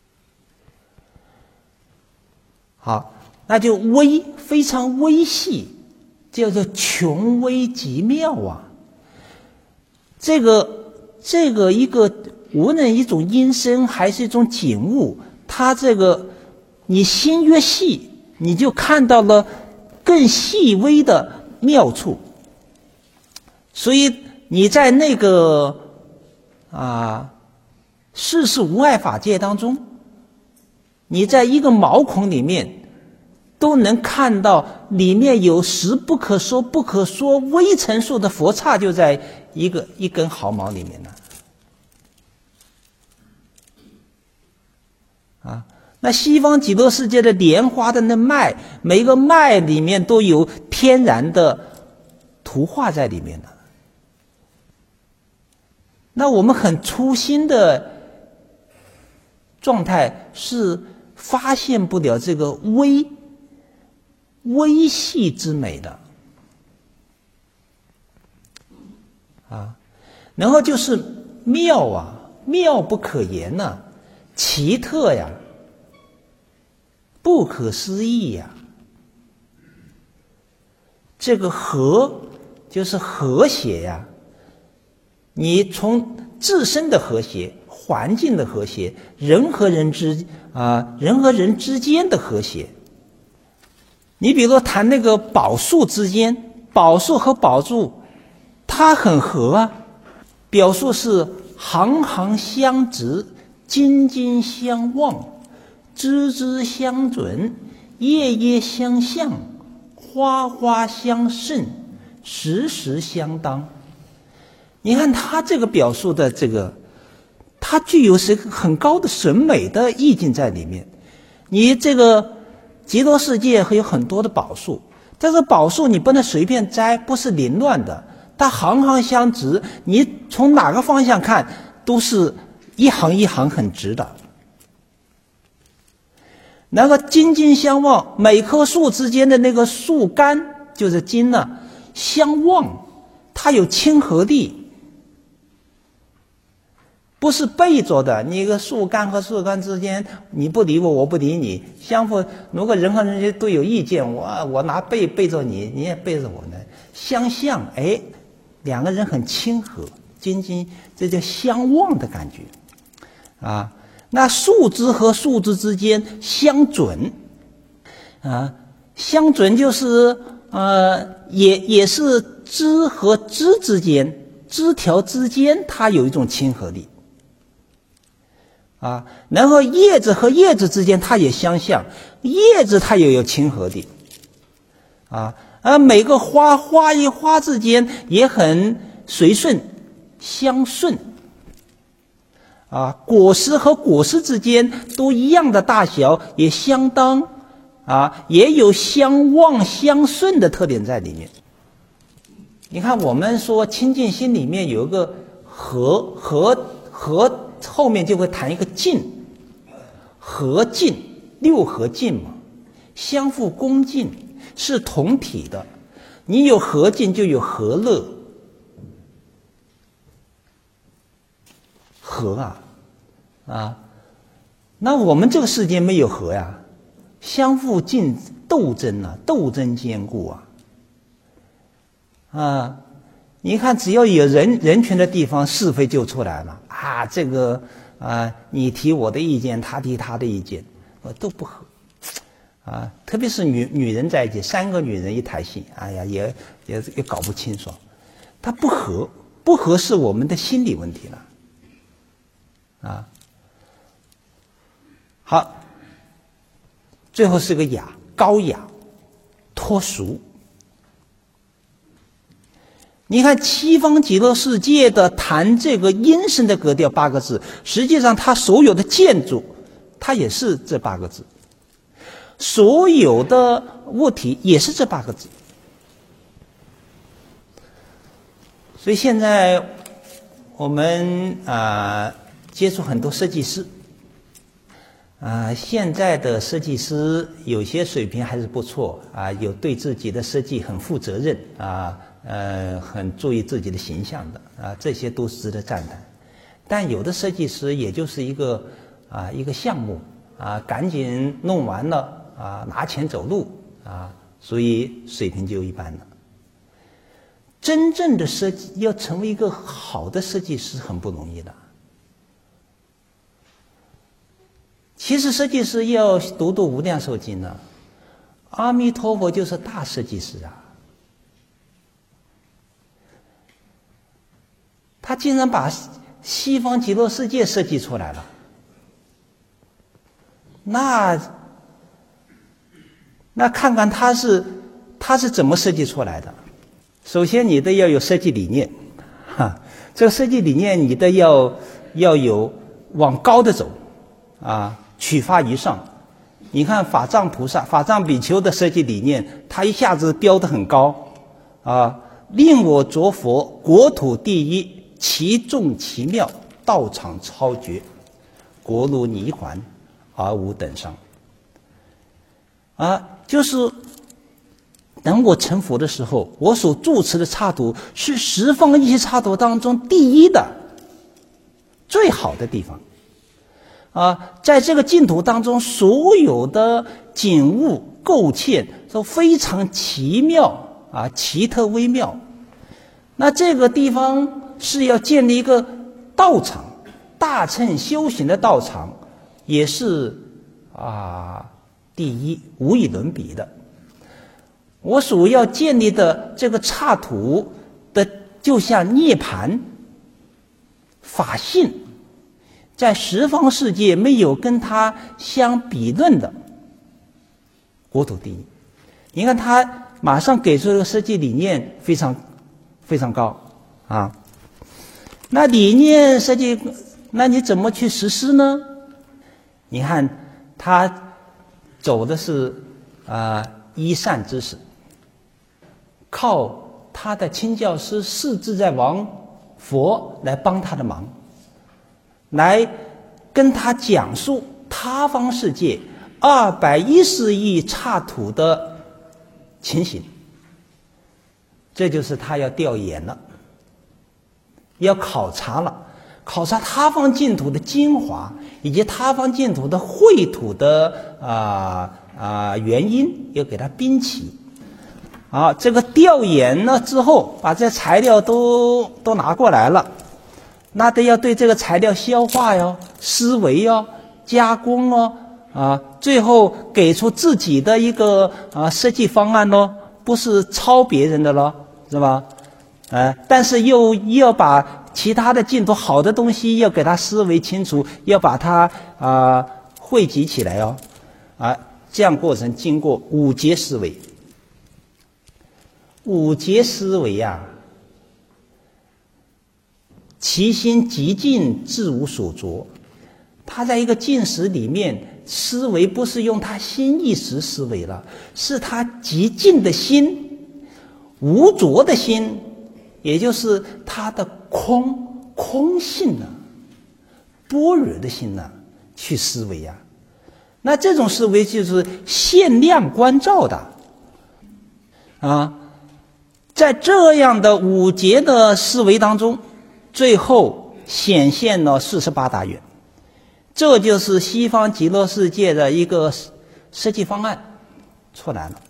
好，那就微，非常微细。叫做穷微极妙啊！这个这个一个无论一种音声还是一种景物，它这个你心越细，你就看到了更细微的妙处。所以你在那个啊世事无碍法界当中，你在一个毛孔里面。都能看到里面有实不可说不可说微尘数的佛刹，就在一个一根毫毛里面呢。啊，那西方极乐世界的莲花的那脉，每个脉里面都有天然的图画在里面的。那我们很粗心的状态是发现不了这个微。微细之美的啊，然后就是妙啊，妙不可言呐、啊，奇特呀，不可思议呀。这个和就是和谐呀，你从自身的和谐、环境的和谐、人和人之啊人和人之间的和谐。你比如说谈那个宝树之间，宝树和宝树，它很和啊。表述是行行相直，津津相望，枝枝相准，叶叶相向，花花相胜，时时相当。你看它这个表述的这个，它具有是很高的审美的意境在里面。你这个。极乐世界会有很多的宝树，但是宝树你不能随便摘，不是凌乱的，它行行相直，你从哪个方向看都是一行一行很直的。然后津津相望，每棵树之间的那个树干就是津呢、啊，相望，它有亲和力。不是背着的，你一个树干和树干之间，你不理我，我不理你，相互。如果人和人都有意见，我我拿背背着你，你也背着我呢，相向，哎，两个人很亲和，津津，这叫相望的感觉，啊。那树枝和树枝之间相准，啊，相准就是呃，也也是枝和枝之间、枝条之间，它有一种亲和力啊。然后叶子和叶子之间，它也相像，叶子它也有亲和力啊。而每个花花与花之间也很随顺相顺啊。果实和果实之间都一样的大小，也相当啊，也有相望相顺的特点在里面。你看，我们说清净心里面有一个和，和和后面就会谈一个净，和净，六合净嘛，相互恭敬，是同体的。你有和净，就有和乐。和啊啊，那我们这个世界没有和呀，相互竞斗争啊，斗争坚固啊。啊，你看，只要有人人群的地方，是非就出来了啊。这个啊，你提我的意见，他提他的意见，呃，都不合啊。特别是女女人在一起，三个女人一台戏，哎呀，也也也搞不清楚，他不合，不合是我们的心理问题了啊。好，最后是个雅，高雅，脱俗。你看七方极乐世界的谈这个阴身的格调八个字，实际上它所有的建筑它也是这八个字，所有的物体也是这八个字。所以现在我们啊、呃、接触很多设计师啊、呃，现在的设计师有些水平还是不错啊、呃，有对自己的设计很负责任啊。呃，很注意自己的形象的啊，这些都是值得赞叹。但有的设计师也就是一个啊一个项目啊，赶紧弄完了啊，拿钱走路啊，所以水平就一般了。真正的设计要成为一个好的设计师很不容易的。其实设计师要读读《无量寿经》呢，阿弥陀佛就是大设计师啊。他竟然把西方极乐世界设计出来了，那那看看他是他是怎么设计出来的。首先你得要有设计理念哈，这个设计理念你得要要有往高的走啊，取发于上。你看法藏菩萨、法藏比丘的设计理念，他一下子标得很高啊，令我着佛国土第一，其众其妙，道场超绝，国如泥环，而无等伤。啊，就是等我成佛的时候，我所住持的刹土是十方一切刹土当中第一的、最好的地方。啊，在这个净土当中，所有的景物构建都非常奇妙啊，奇特微妙。那这个地方是要建立一个道场，大乘修行的道场，也是啊第一，无以伦比的。我所要建立的这个刹土的，就像涅槃法性，在十方世界没有跟它相比论的国土第一。你看他马上给出这个设计理念非常非常高啊。那理念设计，那你怎么去实施呢？你看他走的是啊、呃、一善知识，靠他的亲教师释自在王佛来帮他的忙，来跟他讲述他方世界二百一十亿刹土的情形。这就是他要调研了，要考察了，考察他方净土的精华，以及他方净土的秽土的啊啊、呃、原因，要给他编齐。啊，这个调研了之后，把这材料都都拿过来了，那得要对这个材料消化哟、思维哟、加工哦，啊，最后给出自己的一个啊设计方案咯，不是抄别人的咯，是吧？ 呃，但是又又要把其他的净土好的东西要给它思维清楚，要把它啊、呃、汇集起来哦，啊，这样过程经过五劫思维。五劫思维呀、啊，其心极静，自无所着。他在一个静识里面思维，不是用他心意识思维了，是他极静的心，无着的心，也就是他的空空性呢、啊，般若的心呢、啊，去思维呀、啊。那这种思维就是限量观照的啊。在这样的五劫的思维当中，最后显现了四十八大愿，这就是西方极乐世界的一个设计方案出来了，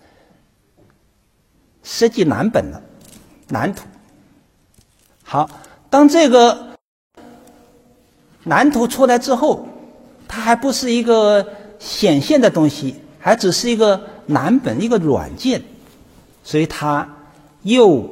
设计蓝本了，蓝图。好，当这个蓝图出来之后，它还不是一个显现的东西，还只是一个蓝本，一个软件，所以它又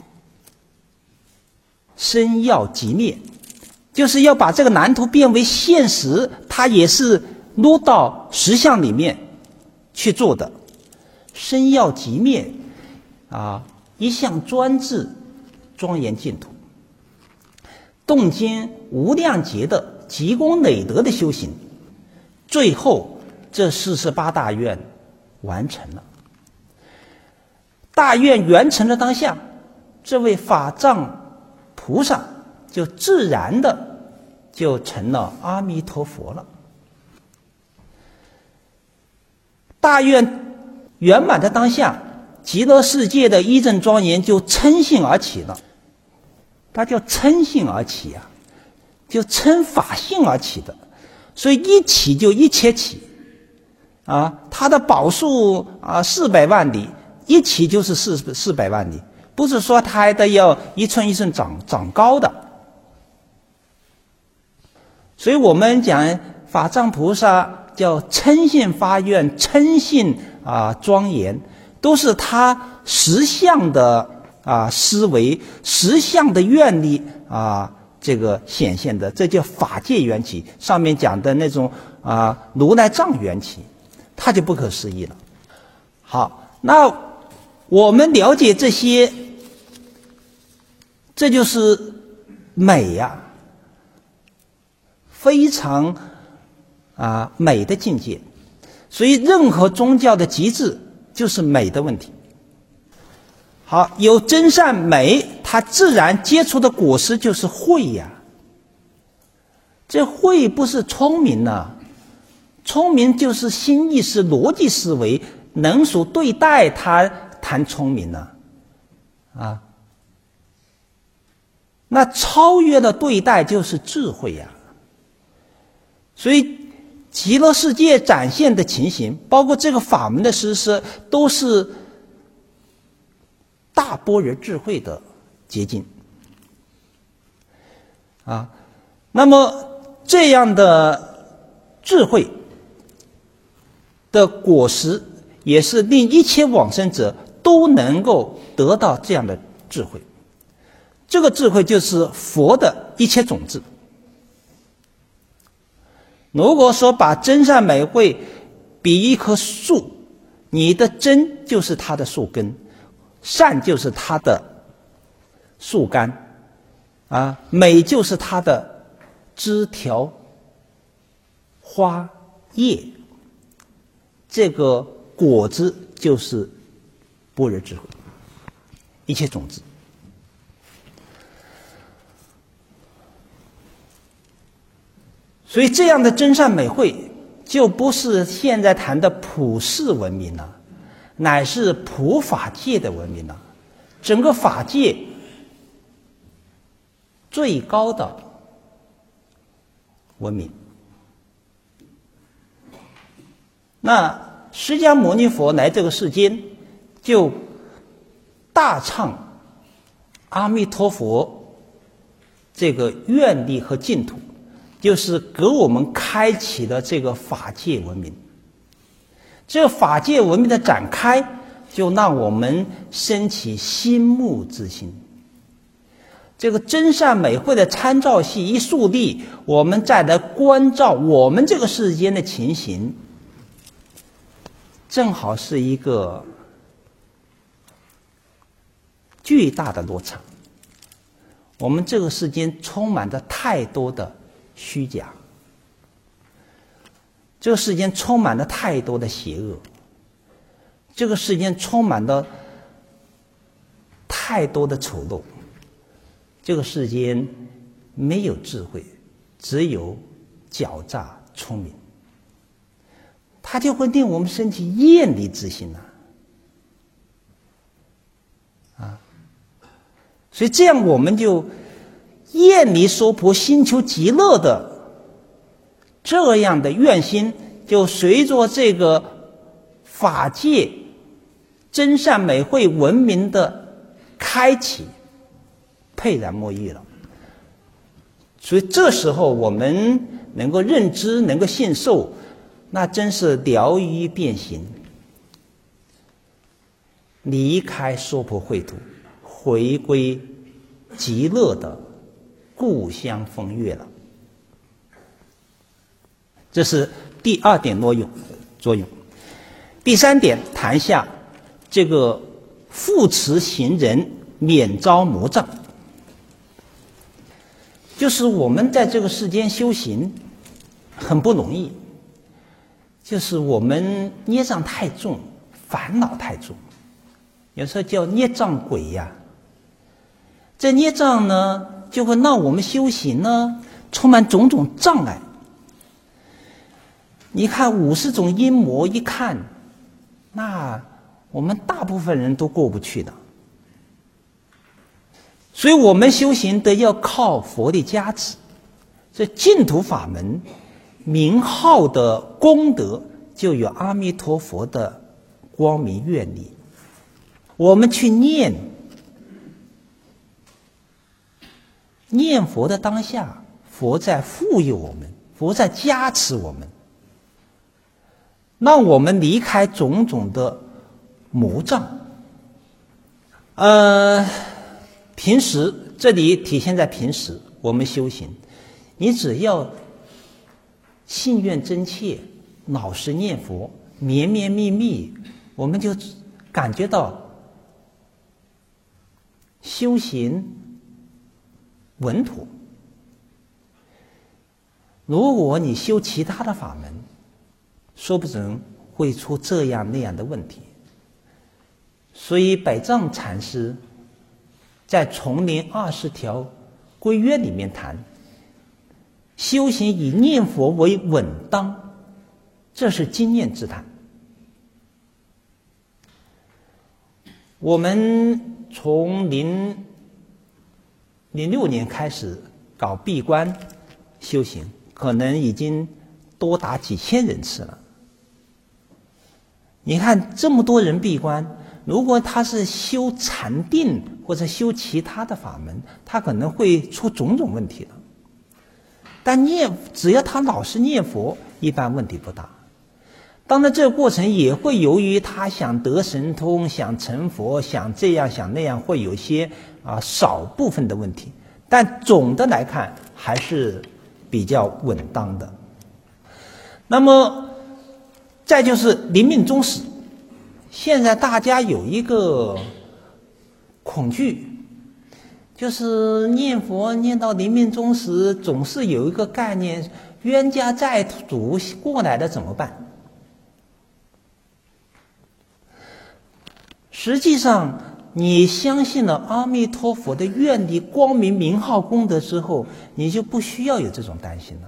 生要极灭，就是要把这个蓝图变为现实，它也是落到实相里面去做的。生要极灭啊，一向专制庄严净土，动经无量劫的积功累德的修行，最后这四十八大愿完成了。大愿圆成的当下，这位法藏菩萨就自然的就成了阿弥陀佛了。大愿圆满的当下，极乐世界的一正庄严就嗔性而起了。它叫嗔性而起啊，就嗔法性而起的，所以一起就一切起啊。它的宝数啊四百万里，一起就是四四百万里，不是说它还得要一寸一寸长长高的。所以我们讲法藏菩萨叫嗔性发愿，嗔性啊庄严，都是他实相的啊思维，实相的愿力啊这个显现的，这叫法界缘起。上面讲的那种啊如来藏缘起，它就不可思议了。好，那我们了解这些，这就是美呀、啊，非常啊美的境界。所以任何宗教的极致就是美的问题。好，有真善美，它自然结出的果实就是慧呀、啊。这慧不是聪明呢、啊，聪明就是心意识、逻辑思维能所对待，它谈聪明呢、啊，啊，那超越的对待就是智慧呀、啊。所以极乐世界展现的情形，包括这个法门的实施，都是大般若智慧的结晶啊。那么这样的智慧的果实，也是令一切往生者都能够得到这样的智慧。这个智慧就是佛的一切种子。如果说把真善美慧比一棵树，你的真就是它的树根，善就是它的树干，啊，美就是它的枝条、花叶，这个果子就是般若智慧，一切种子。所以这样的真善美慧就不是现在谈的普世文明了，乃是普法界的文明了。整个法界最高的文明。那释迦牟尼佛来这个世间，就大唱阿弥陀佛这个愿力和净土，就是给我们开启了这个法界文明。这个法界文明的展开，就让我们升起心慕之心。 这个真善美慧的参照系一树立，我们再来关照我们这个世间的情形，正好是一个巨大的落差。我们这个世间充满着太多的虚假，这个世间充满了太多的邪恶，这个世间充满了太多的丑陋，这个世间没有智慧，只有狡诈聪明，它就会令我们升起厌离之心呐、啊，啊，所以这样我们就厌离娑婆，心求极乐的这样的愿心，就随着这个法界真善美慧文明的开启沛然莫遇了。所以这时候我们能够认知，能够信受，那真是疗愈变形，离开娑婆秽土，回归极乐的故乡风月了。这是第二点作用作用。第三点，谈下这个护持行人免遭魔障。就是我们在这个世间修行很不容易，就是我们孽障太重，烦恼太重，有时候叫孽障鬼呀、啊。这孽障呢，就会让我们修行呢充满种种障碍。你看五十种阴魔，一看，那我们大部分人都过不去的。所以我们修行得要靠佛的加持，这净土法门名号的功德就有阿弥陀佛的光明愿力。我们去念念佛的当下，佛在护佑我们，佛在加持我们，让我们离开种种的魔障。呃平时，这里体现在平时我们修行，你只要信愿真切，老实念佛，绵绵密密，我们就感觉到修行稳妥。如果你修其他的法门，说不准会出这样那样的问题。所以百丈禅师在《丛林二十条规约》里面谈，修行以念佛为稳当，这是经验之谈。我们从零零六年开始搞闭关修行，可能已经多达几千人次了。你看这么多人闭关，如果他是修禅定或者修其他的法门，他可能会出种种问题的。但念只要他老实念佛，一般问题不大。当然这个过程也会由于他想得神通，想成佛，想这样想那样，会有一些啊少部分的问题，但总的来看还是比较稳当的。那么再就是临命终时，现在大家有一个恐惧，就是念佛念到临命终时，总是有一个概念，冤家债主过来了怎么办？实际上你相信了阿弥陀佛的愿力、光明名号功德之后，你就不需要有这种担心了。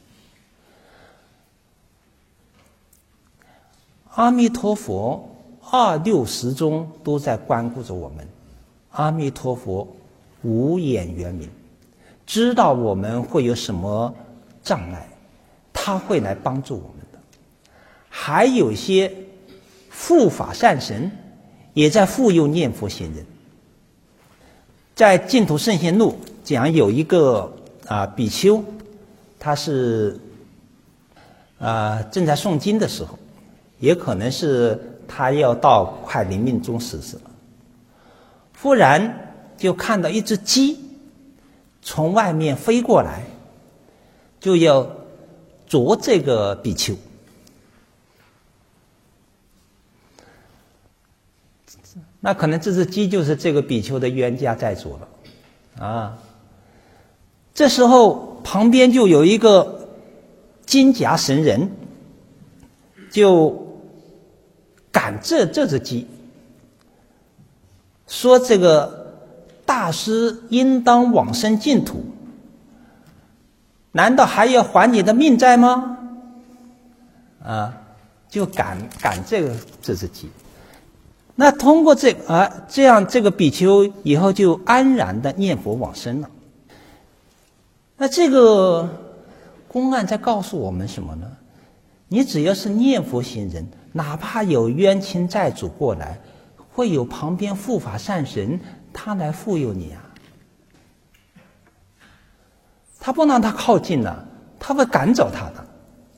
阿弥陀佛二六时中都在关顾着我们，阿弥陀佛无眼圆明，知道我们会有什么障碍，他会来帮助我们的。还有一些护法善神也在护佑念佛行人。在净土圣贤录讲有一个啊比丘，他是啊正在诵经的时候，也可能是他要到快临命终时时了，忽然就看到一只鸡从外面飞过来，就要啄这个比丘。那可能这只鸡就是这个比丘的冤家债主了啊。这时候旁边就有一个金甲神人，就赶这这只鸡，说这个大师应当往生净土，难道还要还你的命债吗？啊，就赶赶这个这只鸡。那通过这啊，这样这个比丘以后就安然的念佛往生了。那这个公案在告诉我们什么呢？你只要是念佛行人，哪怕有冤亲债主过来，会有旁边护法善神他来护佑你啊。他不让他靠近了，他会赶走他的。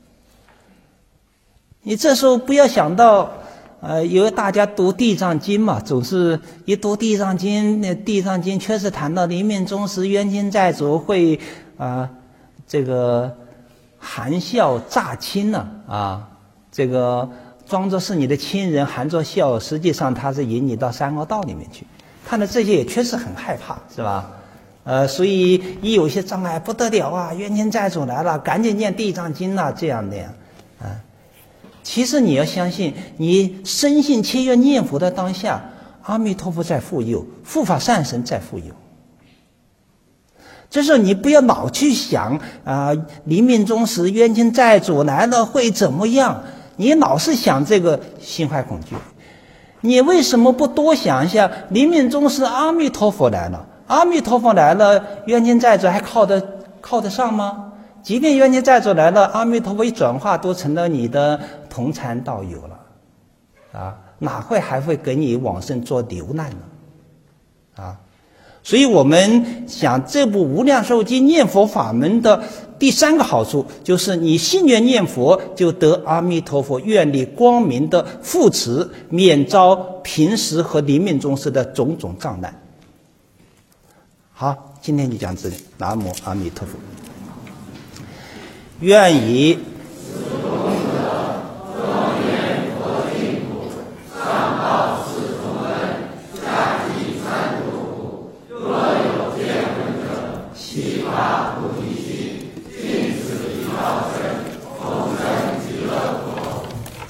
你这时候不要想到呃，因为大家读地藏经嘛，总是一读地藏经，那地藏经确实谈到临命终时冤亲债主会啊、呃，这个含笑诈亲呢 啊, 啊，这个装作是你的亲人，含着笑，实际上他是引你到三恶道里面去。看到这些也确实很害怕，是吧？呃，所以一有些障碍不得了啊，冤亲债主来了，赶紧念地藏经啊，这样的呀，啊。其实你要相信，你深信切愿念佛的当下，阿弥陀佛在护佑，护法善神在护佑。这时候你不要老去想啊、呃，临命终时冤亲债主来了会怎么样？你老是想这个，心怀恐惧。你为什么不多想一下，临命终时阿弥陀佛来了，阿弥陀佛来了，冤亲债主还靠得靠得上吗？即便冤亲债主来了，阿弥陀佛一转化都成了你的同参道友了，啊，哪会还会给你往生做流难呢？啊，所以我们想这部《无量寿经》念佛法门的第三个好处，就是你信愿念佛，就得阿弥陀佛愿力光明的护持，免遭平时和临命终时的种种障难。好，今天就讲这里，南无阿弥陀佛。愿以